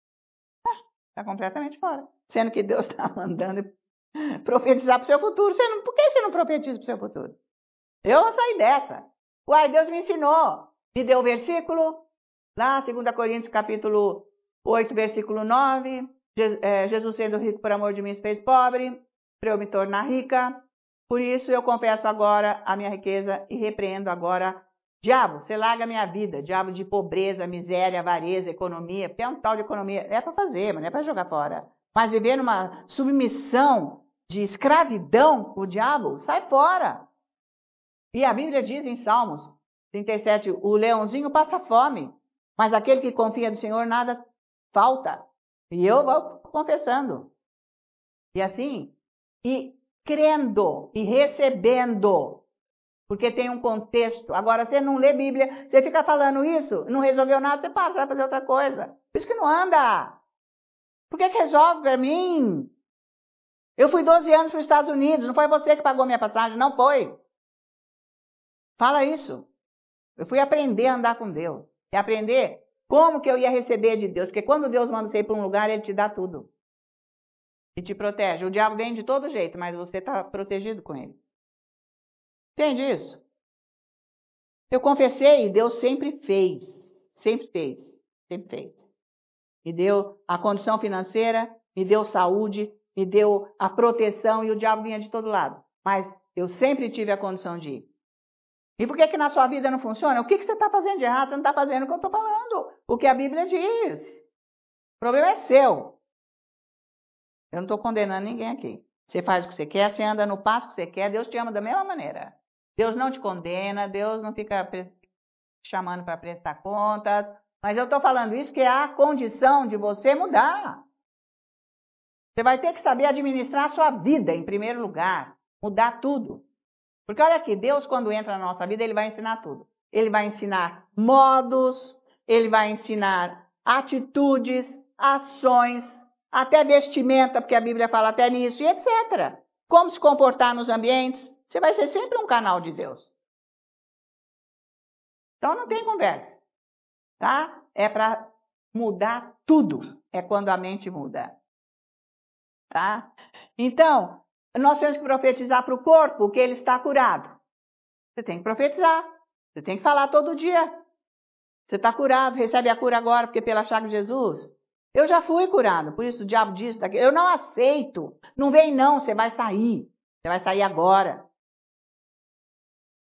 Está completamente fora. Sendo que Deus está mandando profetizar para o seu futuro. Por que você não profetiza para o seu futuro? Eu vou sair dessa. Uai, Deus me ensinou. Me deu o versículo, lá, 2 Coríntios capítulo 8, versículo 9. Jesus sendo rico por amor de mim se fez pobre, para eu me tornar rica. Por isso eu confesso agora a minha riqueza e repreendo agora. Diabo, você larga a minha vida, diabo de pobreza, miséria, avareza, economia, porque é um tal de economia, é para fazer, mas não é para jogar fora. Mas viver numa submissão de escravidão, o diabo, sai fora. E a Bíblia diz em Salmos 37, o leãozinho passa fome, mas aquele que confia no Senhor nada falta. E eu vou confessando. E assim, e crendo e recebendo. Porque tem um contexto. Agora, você não lê Bíblia, você fica falando isso, não resolveu nada, você passa, vai fazer outra coisa. Por isso que não anda. Por que resolve para mim? Eu fui 12 anos para os Estados Unidos, não foi você que pagou minha passagem, não foi. Fala isso. Eu fui aprender a andar com Deus. E aprender como que eu ia receber de Deus. Porque quando Deus manda você ir para um lugar, Ele te dá tudo. E te protege. O diabo vem de todo jeito, mas você está protegido com ele. Entende isso? Eu confessei e Deus sempre fez. Sempre fez. Sempre fez. Me deu a condição financeira, me deu saúde, me deu a proteção e o diabo vinha de todo lado. Mas eu sempre tive a condição de ir. E por que na sua vida não funciona? O que você está fazendo de errado? Você não está fazendo o que eu estou falando. O que a Bíblia diz. O problema é seu. Eu não estou condenando ninguém aqui. Você faz o que você quer, você anda no passo que você quer, Deus te ama da mesma maneira. Deus não te condena, Deus não fica chamando para prestar contas. Mas eu estou falando isso porque há condição de você mudar. Você vai ter que saber administrar a sua vida em primeiro lugar. Mudar tudo. Porque olha aqui, Deus quando entra na nossa vida, Ele vai ensinar tudo. Ele vai ensinar modos, Ele vai ensinar atitudes, ações, até vestimenta, porque a Bíblia fala até nisso, e etc. Como se comportar nos ambientes. Você vai ser sempre um canal de Deus. Então não tem conversa. Tá? É para mudar tudo. É quando a mente muda. Tá? Então, nós temos que profetizar para o corpo que ele está curado. Você tem que profetizar. Você tem que falar todo dia. Você está curado, recebe a cura agora, porque pela chaga de Jesus. Eu já fui curado, por isso o diabo disse, eu não aceito. Não vem não, você vai sair. Você vai sair agora.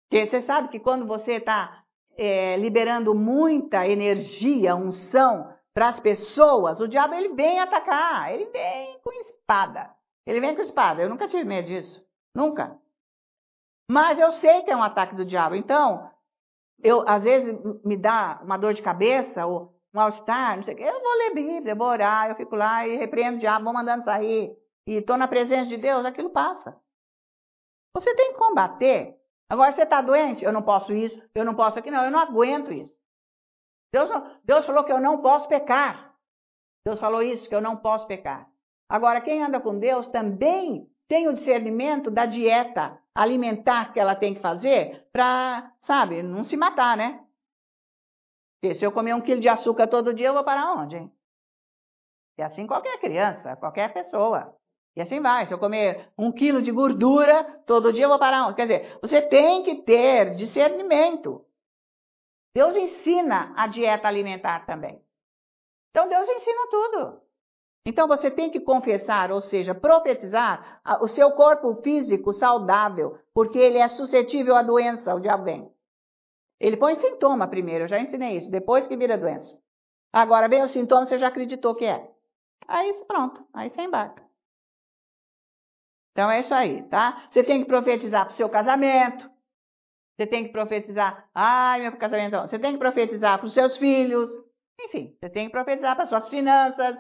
Porque você sabe que quando você está liberando muita energia, unção para as pessoas, o diabo ele vem atacar, ele vem com espada. Ele vem com espada. Eu nunca tive medo disso. Nunca. Mas eu sei que é um ataque do diabo. Então, às vezes me dá uma dor de cabeça ou um mal-estar, não sei o quê. Eu vou ler Bíblia, eu vou orar, eu fico lá e repreendo o diabo, vou mandando sair. E estou na presença de Deus, aquilo passa. Você tem que combater. Agora, você está doente? Eu não posso isso, eu não posso aquilo. Não, eu não aguento isso. Deus falou que eu não posso pecar. Deus falou isso, que eu não posso pecar. Agora, quem anda com Deus também tem o discernimento da dieta alimentar que ela tem que fazer para, sabe, não se matar, né? Porque se eu comer 1 quilo de açúcar todo dia, eu vou para onde, hein? E assim qualquer criança, qualquer pessoa. E assim vai. Se eu comer 1 quilo de gordura todo dia, eu vou para onde? Quer dizer, você tem que ter discernimento. Deus ensina a dieta alimentar também. Então, Deus ensina tudo. Então, você tem que confessar, ou seja, profetizar o seu corpo físico saudável, porque ele é suscetível à doença, o diabo vem. Ele põe sintoma primeiro, eu já ensinei isso, depois que vira doença. Agora, vem o sintoma, você já acreditou que é. Aí, pronto, aí você embarca. Então, é isso aí, tá? Você tem que profetizar para o seu casamento. Você tem que profetizar, meu casamento. Você tem que profetizar para os seus filhos. Enfim, você tem que profetizar para as suas finanças.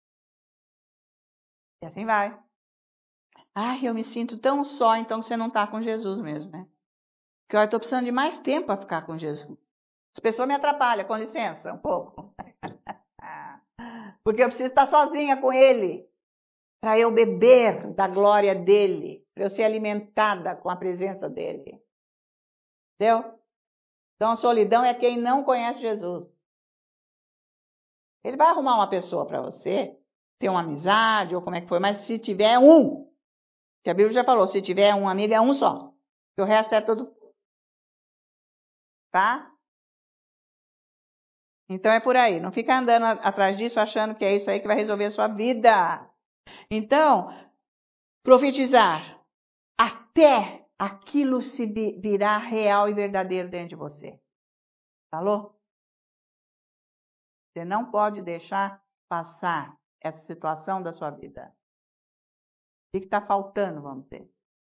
E assim vai. Eu me sinto tão só, então você não está com Jesus mesmo, né? Porque eu estou precisando de mais tempo para ficar com Jesus. As pessoas me atrapalham, com licença, um pouco. Porque eu preciso estar sozinha com Ele. Para eu beber da glória dEle. Para eu ser alimentada com a presença dEle. Entendeu? Então, a solidão é quem não conhece Jesus. Ele vai arrumar uma pessoa para você, ter uma amizade ou como é que foi, mas se tiver um, que a Bíblia já falou, se tiver um amigo é um só, que o resto é tudo. Tá? Então é por aí, não fica andando atrás disso achando que é isso aí que vai resolver a sua vida. Então, profetizar até aquilo se virar real e verdadeiro dentro de você. Falou? Você não pode deixar passar essa situação da sua vida. O que está faltando, vamos dizer?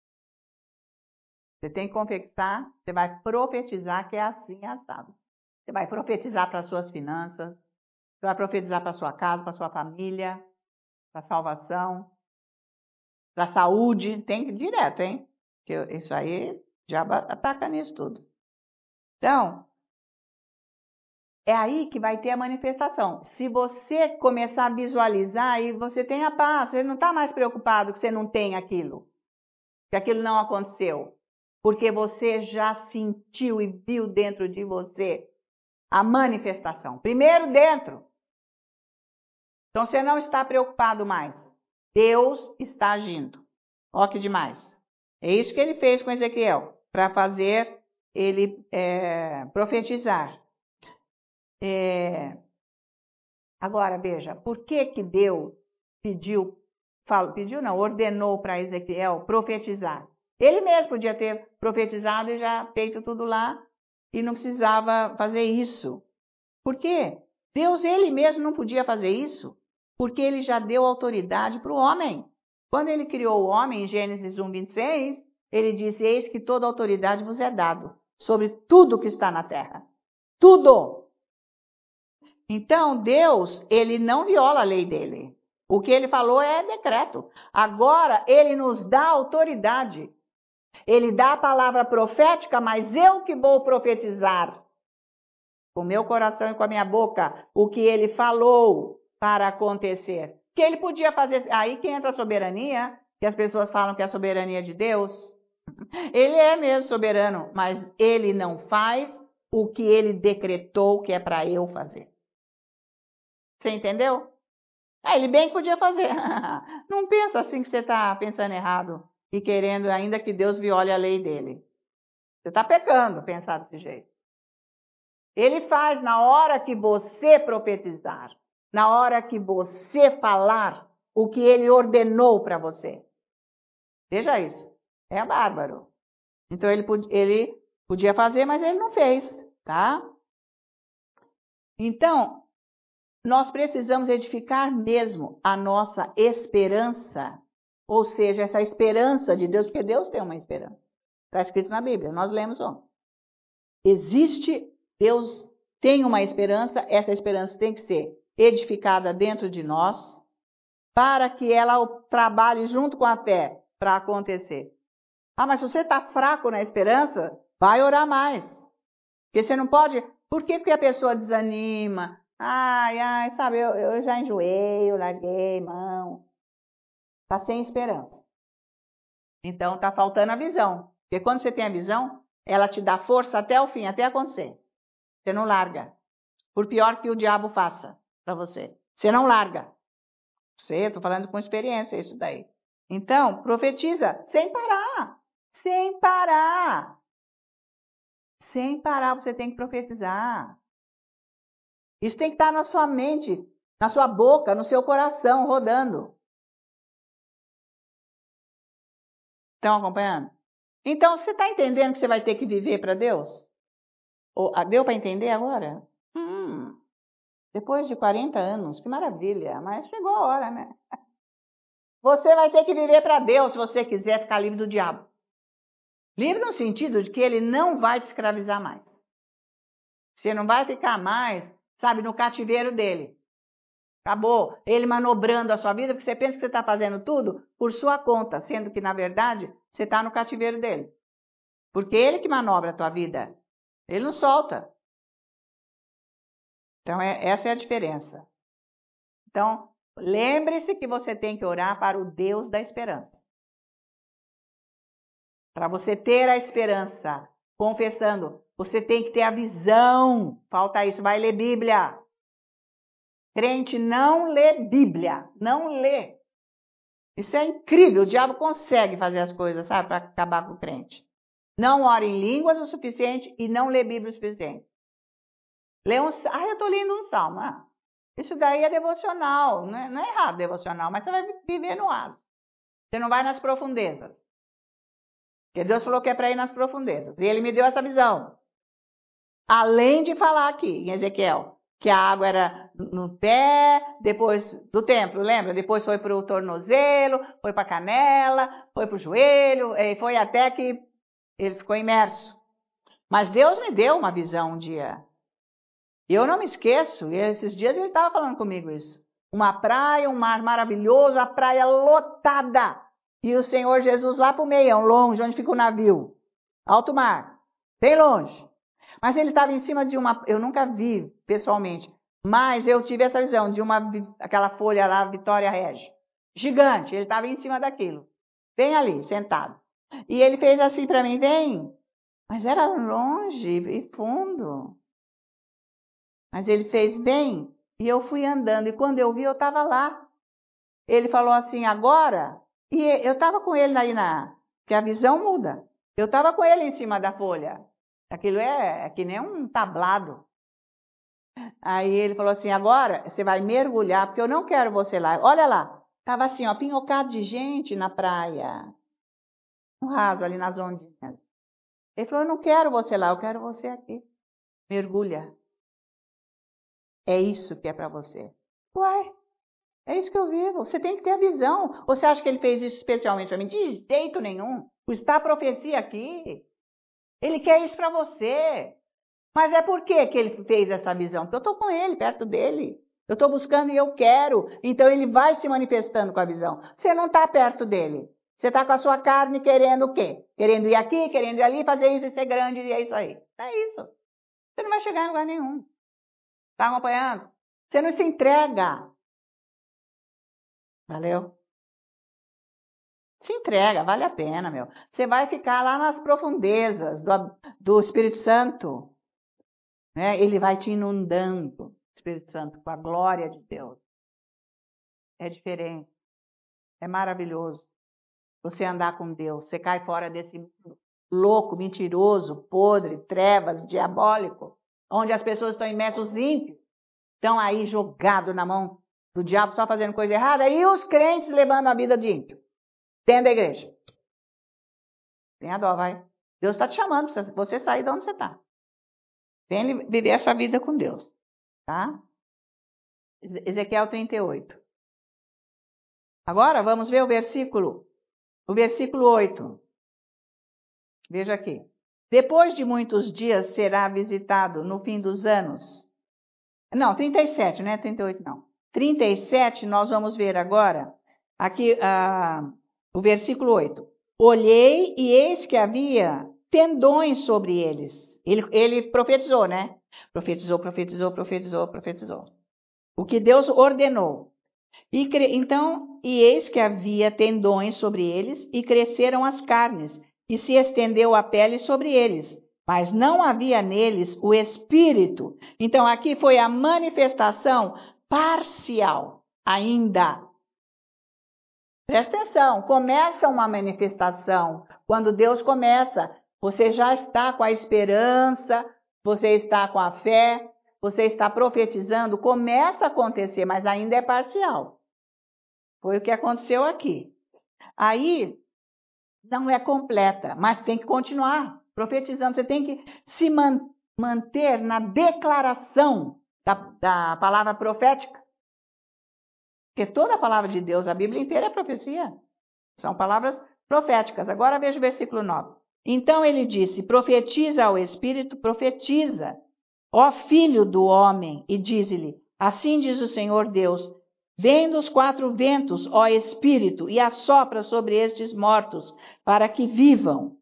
Você tem que confessar, você vai profetizar que é assim, assado. Você vai profetizar para as suas finanças, você vai profetizar para a sua casa, para a sua família, para a salvação, para a saúde. Tem que ir direto, hein? Porque isso aí já ataca nisso tudo. Então, é aí que vai ter a manifestação. Se você começar a visualizar, aí você tem a paz, você não está mais preocupado que você não tem aquilo, que aquilo não aconteceu. Porque você já sentiu e viu dentro de você a manifestação. Primeiro dentro. Então você não está preocupado mais. Deus está agindo. Ó que demais. É isso que ele fez com Ezequiel, para fazer ele profetizar. Agora, veja, por que Deus ordenou para Ezequiel profetizar? Ele mesmo podia ter profetizado e já feito tudo lá e não precisava fazer isso. Por quê? Deus, ele mesmo não podia fazer isso, porque ele já deu autoridade para o homem. Quando ele criou o homem, em Gênesis 1:26, ele disse, eis que toda autoridade vos é dado sobre tudo que está na terra. Tudo! Então, Deus, ele não viola a lei dele. O que ele falou é decreto. Agora, ele nos dá autoridade. Ele dá a palavra profética, mas eu que vou profetizar com o meu coração e com a minha boca o que ele falou para acontecer. Que ele podia fazer. Aí que entra a soberania, que as pessoas falam que é a soberania de Deus. Ele é mesmo soberano, mas ele não faz o que ele decretou que é para eu fazer. Você entendeu? Ele bem que podia fazer. Não pensa assim que você está pensando errado e querendo ainda que Deus viole a lei dele. Você está pecando pensar desse jeito. Ele faz na hora que você profetizar, na hora que você falar o que ele ordenou para você. Veja isso. É bárbaro. Então ele Podia fazer, mas ele não fez, tá? Então, nós precisamos edificar mesmo a nossa esperança, ou seja, essa esperança de Deus, porque Deus tem uma esperança. Está escrito na Bíblia, nós lemos ontem. Existe, Deus tem uma esperança, essa esperança tem que ser edificada dentro de nós, para que ela trabalhe junto com a fé para acontecer. Ah, mas se você está fraco na esperança, vai orar mais. Porque você não pode... Por que a pessoa desanima? Ai, sabe, eu já enjoei, eu larguei mão. Está sem esperança. Então, está faltando a visão. Porque quando você tem a visão, ela te dá força até o fim, até acontecer. Você não larga. Por pior que o diabo faça para você. Você não larga. Estou falando com experiência isso daí. Então, profetiza sem parar. Sem parar. Sem parar, você tem que profetizar. Isso tem que estar na sua mente, na sua boca, no seu coração, rodando. Estão acompanhando? Então, você está entendendo que você vai ter que viver para Deus? Deu para entender agora? Depois de 40 anos, que maravilha, mas chegou a hora, né? Você vai ter que viver para Deus se você quiser ficar livre do diabo. Livre no sentido de que ele não vai te escravizar mais. Você não vai ficar mais, sabe, no cativeiro dele. Acabou. Ele manobrando a sua vida, porque você pensa que você está fazendo tudo por sua conta, sendo que, na verdade, você está no cativeiro dele. Porque ele que manobra a tua vida. Ele não solta. Então, essa é a diferença. Então, lembre-se que você tem que orar para o Deus da esperança. Para você ter a esperança, confessando, você tem que ter a visão. Falta isso, vai ler Bíblia. Crente não lê Bíblia, não lê. Isso é incrível, o diabo consegue fazer as coisas, sabe, para acabar com o crente. Não ora em línguas o suficiente e não lê Bíblia o suficiente. Lê eu estou lendo um salmo. Isso daí é devocional, não é errado devocional, mas você vai viver no raso. Você não vai nas profundezas. Porque Deus falou que é para ir nas profundezas. E ele me deu essa visão. Além de falar aqui, em Ezequiel, que a água era no pé, depois do templo, lembra? Depois foi para o tornozelo, foi para a canela, foi para o joelho, e foi até que ele ficou imerso. Mas Deus me deu uma visão um dia. E eu não me esqueço, e esses dias ele estava falando comigo isso. Uma praia, um mar maravilhoso, a praia lotada. E o Senhor Jesus lá para o meião, longe, onde fica o navio. Alto mar, bem longe. Mas ele estava em cima de uma... Eu nunca vi pessoalmente, mas eu tive essa visão de aquela folha lá, Vitória Regia. Gigante, ele estava em cima daquilo. Bem ali, sentado. E ele fez assim para mim, vem. Mas era longe e fundo. Mas ele fez bem e eu fui andando. E quando eu vi, eu estava lá. Ele falou assim, agora... E eu estava com ele aí que a visão muda. Eu estava com ele em cima da folha. Aquilo é que nem um tablado. Aí ele falou assim, agora você vai mergulhar, porque eu não quero você lá. Olha lá, estava assim, ó, pinhocado de gente na praia. No raso, ali nas ondinhas. Ele falou, eu não quero você lá, eu quero você aqui. Mergulha. É isso que é para você. Uai, é isso que eu vivo. Você tem que ter a visão. Você acha que ele fez isso especialmente para mim? De jeito nenhum. Está a profecia aqui. Ele quer isso para você. Mas é por que ele fez essa visão? Porque eu estou com ele, perto dele. Eu estou buscando e eu quero. Então ele vai se manifestando com a visão. Você não está perto dele. Você está com a sua carne querendo o quê? Querendo ir aqui, querendo ir ali, fazer isso e ser grande, e é isso aí. É isso. Você não vai chegar em lugar nenhum. Está acompanhando? Você não se entrega. Valeu? Se entrega, vale a pena, meu. Você vai ficar lá nas profundezas do Espírito Santo. Né? Ele vai te inundando, Espírito Santo, com a glória de Deus. É diferente. É maravilhoso. Você andar com Deus. Você cai fora desse mundo louco, mentiroso, podre, trevas, diabólico, onde as pessoas estão imersas, os ímpios, estão aí jogados na mão do diabo, só fazendo coisa errada, e os crentes levando a vida de ímpio. Dentro da igreja. Tenha dó, vai. Deus está te chamando para você sair de onde você está. Vem viver essa vida com Deus. Tá? Ezequiel 38. Agora vamos ver o versículo 8. Veja aqui. Depois de muitos dias será visitado no fim dos anos. Não, 37, não é 38 não. 37 nós vamos ver agora. Aqui o versículo 8. Olhei e eis que havia tendões sobre eles. Ele profetizou, né? Profetizou. O que Deus ordenou. Então, eis que havia tendões sobre eles, e cresceram as carnes, e se estendeu a pele sobre eles, mas não havia neles o espírito. Então, aqui foi a manifestação parcial ainda. Presta atenção, começa uma manifestação. Quando Deus começa, você já está com a esperança, você está com a fé, você está profetizando, começa a acontecer, mas ainda é parcial. Foi o que aconteceu aqui. Aí, não é completa, mas tem que continuar profetizando. Você tem que se manter na declaração da palavra profética. Porque toda a palavra de Deus, a Bíblia inteira é profecia. São palavras proféticas. Agora veja o versículo 9. Então ele disse, profetiza ao Espírito, profetiza, ó Filho do homem, e diz-lhe, assim diz o Senhor Deus, vem dos quatro ventos, ó Espírito, e assopra sobre estes mortos, para que vivam.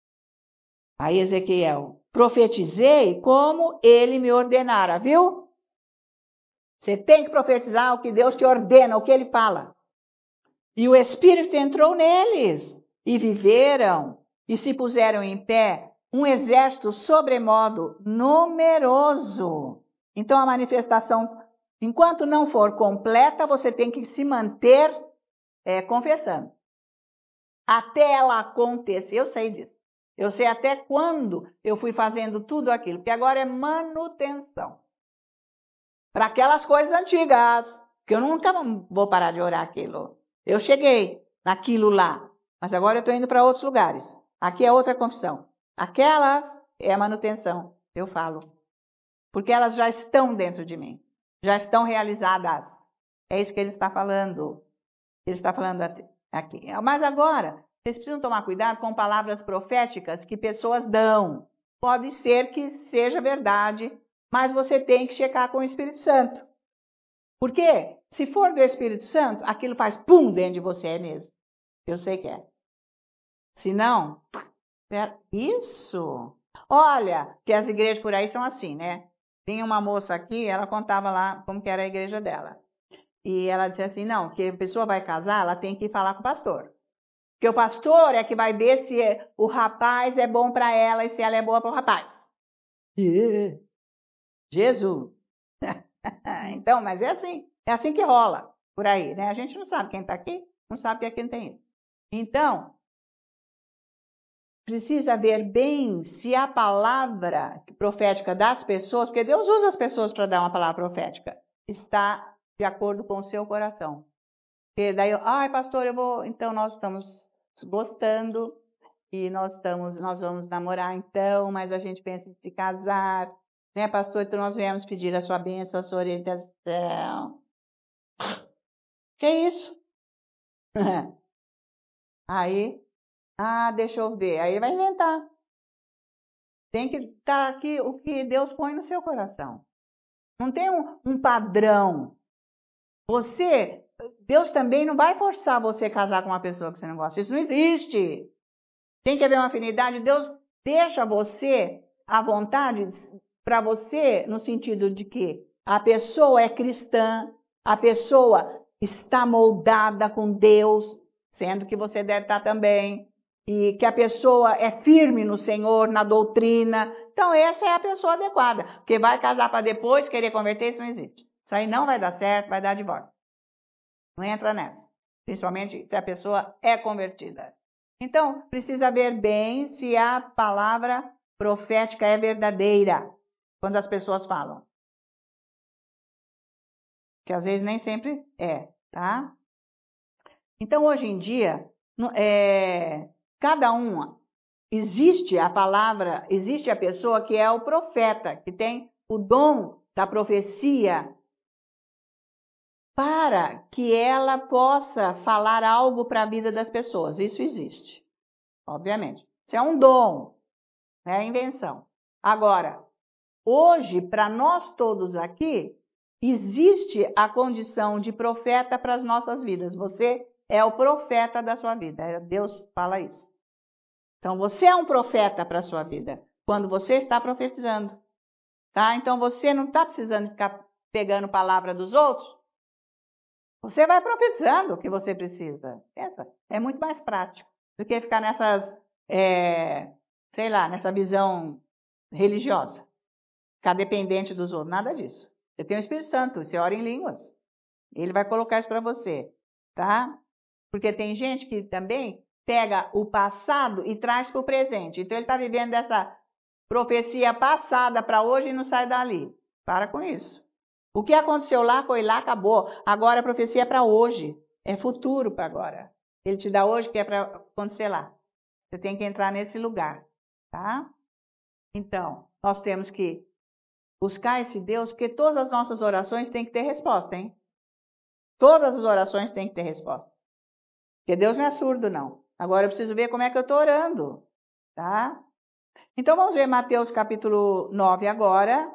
Aí Ezequiel, profetizei como ele me ordenara, viu? Você tem que profetizar o que Deus te ordena, o que ele fala. E o Espírito entrou neles, e viveram, e se puseram em pé, um exército sobremodo numeroso. Então a manifestação, enquanto não for completa, você tem que se manter confessando. Até ela acontecer, eu sei disso. Eu sei até quando eu fui fazendo tudo aquilo, porque agora é manutenção. Para aquelas coisas antigas, que eu nunca vou parar de orar aquilo. Eu cheguei naquilo lá, mas agora eu estou indo para outros lugares. Aqui é outra confissão. Aquelas é a manutenção, eu falo. Porque elas já estão dentro de mim, já estão realizadas. É isso que ele está falando. Ele está falando aqui. Mas agora, vocês precisam tomar cuidado com palavras proféticas que pessoas dão. Pode ser que seja verdade, mas você tem que checar com o Espírito Santo. Por quê? Se for do Espírito Santo, aquilo faz pum dentro de você mesmo. Eu sei que é. Se não, isso. Olha, que as igrejas por aí são assim, né? Tinha uma moça aqui, ela contava lá como que era a igreja dela. E ela disse assim, não, que a pessoa vai casar, ela tem que falar com o pastor. Porque o pastor é que vai ver se o rapaz é bom para ela e se ela é boa para o rapaz. Jesus! Então, mas é assim que rola por aí, né? A gente não sabe quem está aqui, não sabe que aqui não tem isso. Então, precisa ver bem se a palavra profética das pessoas, porque Deus usa as pessoas para dar uma palavra profética, está de acordo com o seu coração. Porque daí, pastor, então nós estamos gostando e nós vamos namorar então, mas a gente pensa em se casar, né, pastor? Então nós viemos pedir a sua bênção, a sua orientação. Que isso? Aí, deixa eu ver. Aí vai inventar. Tem que estar aqui o que Deus põe no seu coração. Não tem um padrão. Deus também não vai forçar você a casar com uma pessoa que você não gosta. Isso não existe. Tem que haver uma afinidade. Deus deixa você à vontade para você, no sentido de que a pessoa é cristã, a pessoa está moldada com Deus, sendo que você deve estar também, e que a pessoa é firme no Senhor, na doutrina. Então, essa é a pessoa adequada. Porque vai casar para depois querer converter, isso não existe. Isso aí não vai dar certo, vai dar divórcio. Não entra nessa. Principalmente se a pessoa é convertida. Então, precisa ver bem se a palavra profética é verdadeira, quando as pessoas falam. Que às vezes nem sempre é, tá? Então, hoje em dia, cada um existe a palavra, existe a pessoa que é o profeta, que tem o dom da profecia para que ela possa falar algo para a vida das pessoas. Isso existe, obviamente. Isso é um dom, é invenção. Agora, hoje, para nós todos aqui, existe a condição de profeta para as nossas vidas. Você é o profeta da sua vida. Deus fala isso. Então, você é um profeta para a sua vida, quando você está profetizando. Tá? Então, você não está precisando ficar pegando palavra dos outros. Você vai profetizando o que você precisa. Pensa, é muito mais prático do que ficar nessa visão religiosa. Ficar dependente dos outros. Nada disso. Você tem o Espírito Santo, você ora em línguas. Ele vai colocar isso para você. Tá? Porque tem gente que também pega o passado e traz para o presente. Então, ele está vivendo dessa profecia passada para hoje e não sai dali. Para com isso. O que aconteceu lá, foi lá, acabou. Agora a profecia é para hoje. É futuro para agora. Ele te dá hoje que é para acontecer lá. Você tem que entrar nesse lugar. Tá? Então, nós temos que buscar esse Deus, porque todas as nossas orações têm que ter resposta, hein? Todas as orações têm que ter resposta. Porque Deus não é surdo, não. Agora eu preciso ver como é que eu estou orando. Tá? Então, vamos ver Mateus capítulo 9 agora.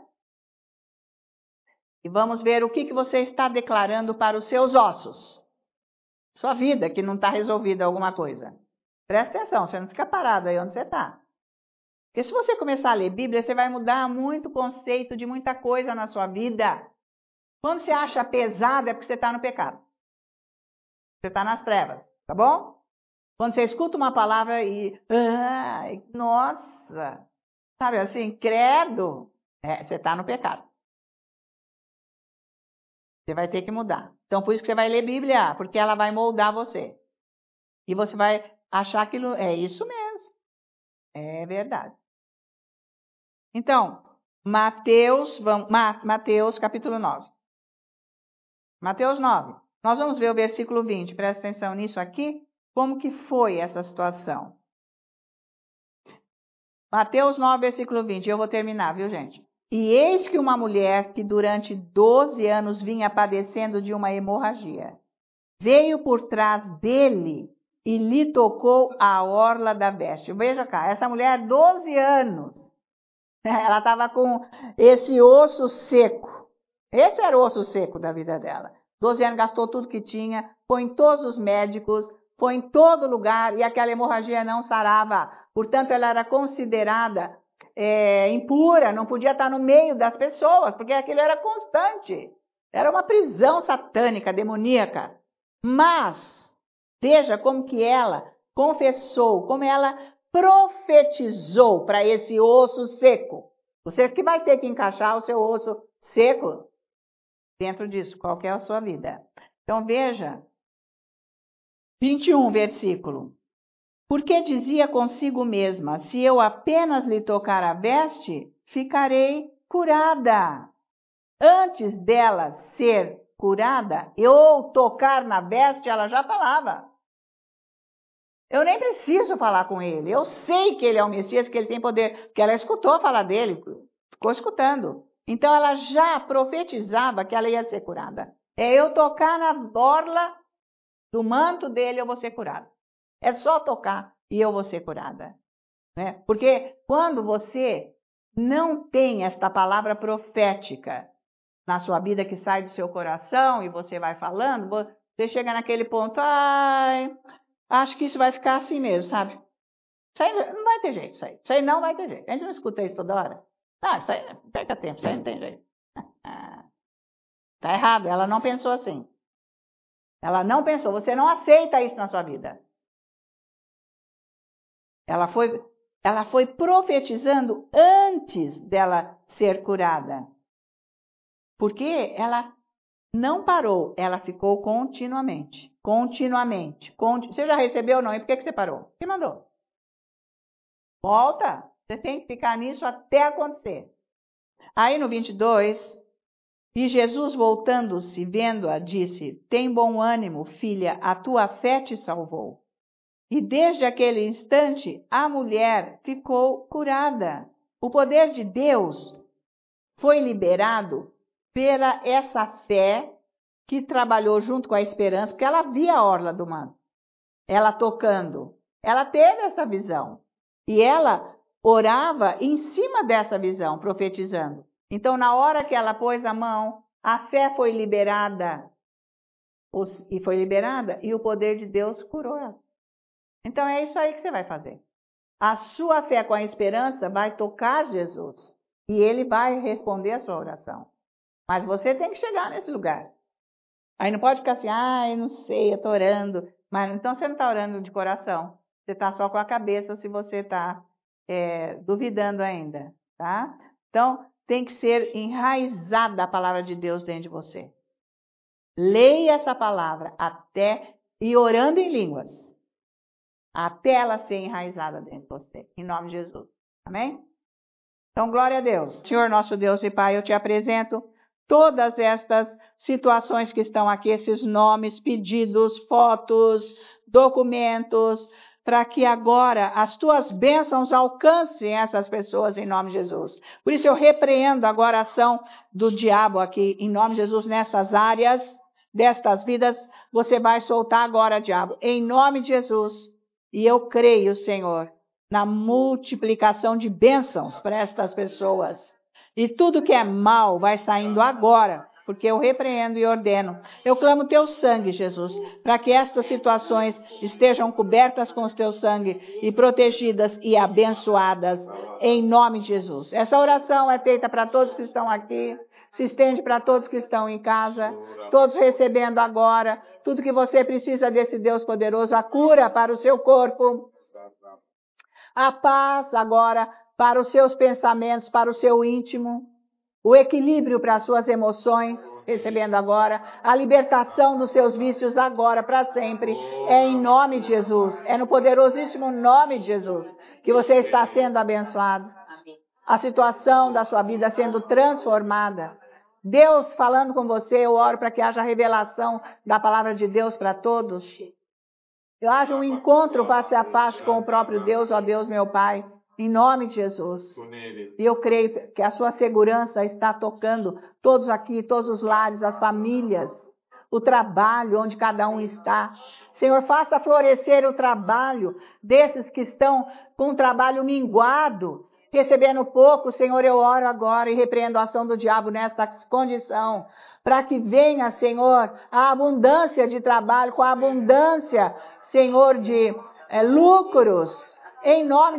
E vamos ver o que você está declarando para os seus ossos. Sua vida, que não está resolvida alguma coisa. Presta atenção, você não fica parado aí onde você está. Porque se você começar a ler Bíblia, você vai mudar muito o conceito de muita coisa na sua vida. Quando você acha pesado, é porque você está no pecado. Você está nas trevas, tá bom? Quando você escuta uma palavra e... Ai, nossa! Sabe assim, credo, você está no pecado. Você vai ter que mudar. Então, por isso que você vai ler Bíblia, porque ela vai moldar você. E você vai achar aquilo, é isso mesmo. É verdade. Então, Mateus capítulo 9. Mateus 9. Nós vamos ver o versículo 20. Presta atenção nisso aqui. Como que foi essa situação? Mateus 9, versículo 20. Eu vou terminar, viu, gente? E eis que uma mulher que durante 12 anos vinha padecendo de uma hemorragia, veio por trás dele e lhe tocou a orla da veste. Veja cá, essa mulher, 12 anos, ela estava com esse osso seco. Esse era o osso seco da vida dela. 12 anos, gastou tudo que tinha, foi em todos os médicos, foi em todo lugar, e aquela hemorragia não sarava. Portanto, ela era considerada impura, não podia estar no meio das pessoas, porque aquilo era constante. Era uma prisão satânica, demoníaca. Mas, veja como que ela confessou, como ela profetizou para esse osso seco. Você que vai ter que encaixar o seu osso seco dentro disso, qual que é a sua vida. Então, veja, 21, versículo. Porque dizia consigo mesma, se eu apenas lhe tocar a veste, ficarei curada. Antes dela ser curada, eu tocar na veste, ela já falava. Eu nem preciso falar com ele. Eu sei que ele é o Messias, que ele tem poder. Porque ela escutou falar dele, ficou escutando. Então ela já profetizava que ela ia ser curada. É eu tocar na orla do manto dele, eu vou ser curada. É só tocar e eu vou ser curada. Né? Porque quando você não tem esta palavra profética na sua vida que sai do seu coração e você vai falando, você chega naquele ponto, acho que isso vai ficar assim mesmo, sabe? Isso aí não vai ter jeito, isso aí não vai ter jeito. A gente não escuta isso toda hora. Não, isso aí, perca tempo, isso aí não tem jeito. Está errado, ela não pensou assim. Ela não pensou, você não aceita isso na sua vida. Ela foi profetizando antes dela ser curada. Porque ela não parou, ela ficou continuamente. Você já recebeu ou não? E por que você parou? Quem mandou? Volta. Você tem que ficar nisso até acontecer. Aí no 22, e Jesus voltando-se, vendo-a, disse, tem bom ânimo, filha, a tua fé te salvou. E desde aquele instante, a mulher ficou curada. O poder de Deus foi liberado pela essa fé que trabalhou junto com a esperança, porque ela via a orla do manto, ela tocando. Ela teve essa visão. E ela orava em cima dessa visão, profetizando. Então, na hora que ela pôs a mão, a fé foi liberada. E o poder de Deus curou ela. Então, é isso aí que você vai fazer. A sua fé com a esperança vai tocar Jesus. E ele vai responder a sua oração. Mas você tem que chegar nesse lugar. Aí não pode ficar assim, eu não sei, eu estou orando. Mas então você não está orando de coração. Você está só com a cabeça se você está duvidando ainda, tá? Então, tem que ser enraizada a palavra de Deus dentro de você. Leia essa palavra e orando em línguas, até ela ser enraizada dentro de você, em nome de Jesus. Amém? Então, glória a Deus. Senhor nosso Deus e Pai, eu te apresento todas estas situações que estão aqui, esses nomes, pedidos, fotos, documentos, para que agora as tuas bênçãos alcancem essas pessoas em nome de Jesus. Por isso eu repreendo agora a ação do diabo aqui em nome de Jesus nessas áreas destas vidas. Você vai soltar agora, diabo, em nome de Jesus. E eu creio, Senhor, na multiplicação de bênçãos para estas pessoas. E tudo que é mal vai saindo agora, porque eu repreendo e ordeno. Eu clamo teu sangue, Jesus, para que estas situações estejam cobertas com o teu sangue e protegidas e abençoadas, em nome de Jesus. Essa oração é feita para todos que estão aqui, se estende para todos que estão em casa, todos recebendo agora tudo que você precisa desse Deus poderoso, a cura para o seu corpo, a paz agora para os seus pensamentos, para o seu íntimo, o equilíbrio para as suas emoções, recebendo agora, a libertação dos seus vícios agora, para sempre, é em nome de Jesus, é no poderosíssimo nome de Jesus que você está sendo abençoado. A situação da sua vida sendo transformada. Deus falando com você, eu oro para que haja revelação da palavra de Deus para todos. Que haja um encontro face a face com o próprio Deus, ó Deus meu Pai, em nome de Jesus. E eu creio que a sua segurança está tocando todos aqui, todos os lares, as famílias, o trabalho onde cada um está. Senhor, faça florescer o trabalho desses que estão com um trabalho minguado, recebendo pouco. Senhor, eu oro agora e repreendo a ação do diabo nesta condição, para que venha, Senhor, a abundância de trabalho, com a abundância, Senhor, de lucros, em nome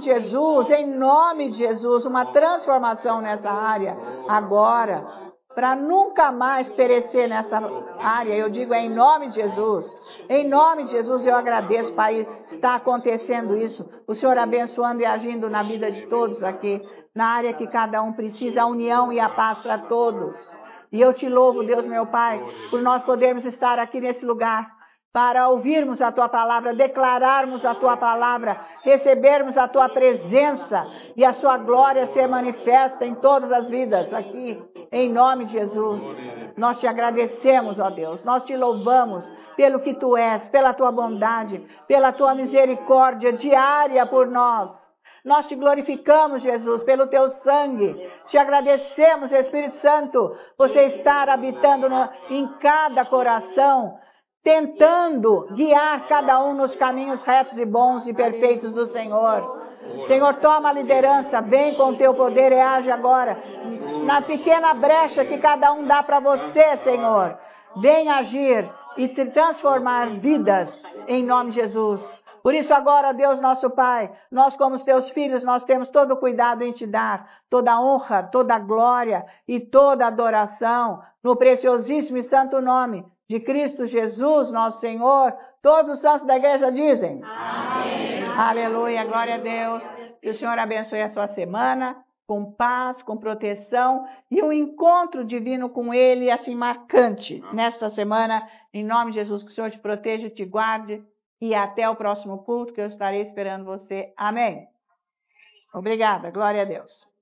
de Jesus, uma transformação nessa área agora, para nunca mais perecer nessa área. Eu digo em nome de Jesus. Em nome de Jesus eu agradeço, Pai, está acontecendo isso. O Senhor abençoando e agindo na vida de todos aqui, na área que cada um precisa, a união e a paz para todos. E eu te louvo, Deus meu Pai, por nós podermos estar aqui nesse lugar, para ouvirmos a Tua palavra, declararmos a Tua palavra, recebermos a Tua presença e a Sua glória ser manifesta em todas as vidas aqui, em nome de Jesus. Nós te agradecemos, ó Deus, nós te louvamos pelo que Tu és, pela Tua bondade, pela Tua misericórdia diária por nós. Nós te glorificamos, Jesus, pelo teu sangue. Te agradecemos, Espírito Santo, você estar habitando em cada coração, tentando guiar cada um nos caminhos retos e bons e perfeitos do Senhor. Senhor, toma a liderança, vem com o teu poder e age agora. Na pequena brecha que cada um dá para você, Senhor, vem agir e te transformar vidas em nome de Jesus. Por isso agora, Deus nosso Pai, nós como os teus filhos, nós temos todo o cuidado em te dar, toda a honra, toda a glória e toda a adoração, no preciosíssimo e santo nome de Cristo Jesus, nosso Senhor. Todos os santos da igreja dizem. Amém. Aleluia, glória a Deus. Que o Senhor abençoe a sua semana, com paz, com proteção e um encontro divino com Ele, assim, marcante nesta semana. Em nome de Jesus, que o Senhor te proteja e te guarde. E até o próximo culto, que eu estarei esperando você. Amém. Obrigada. Glória a Deus.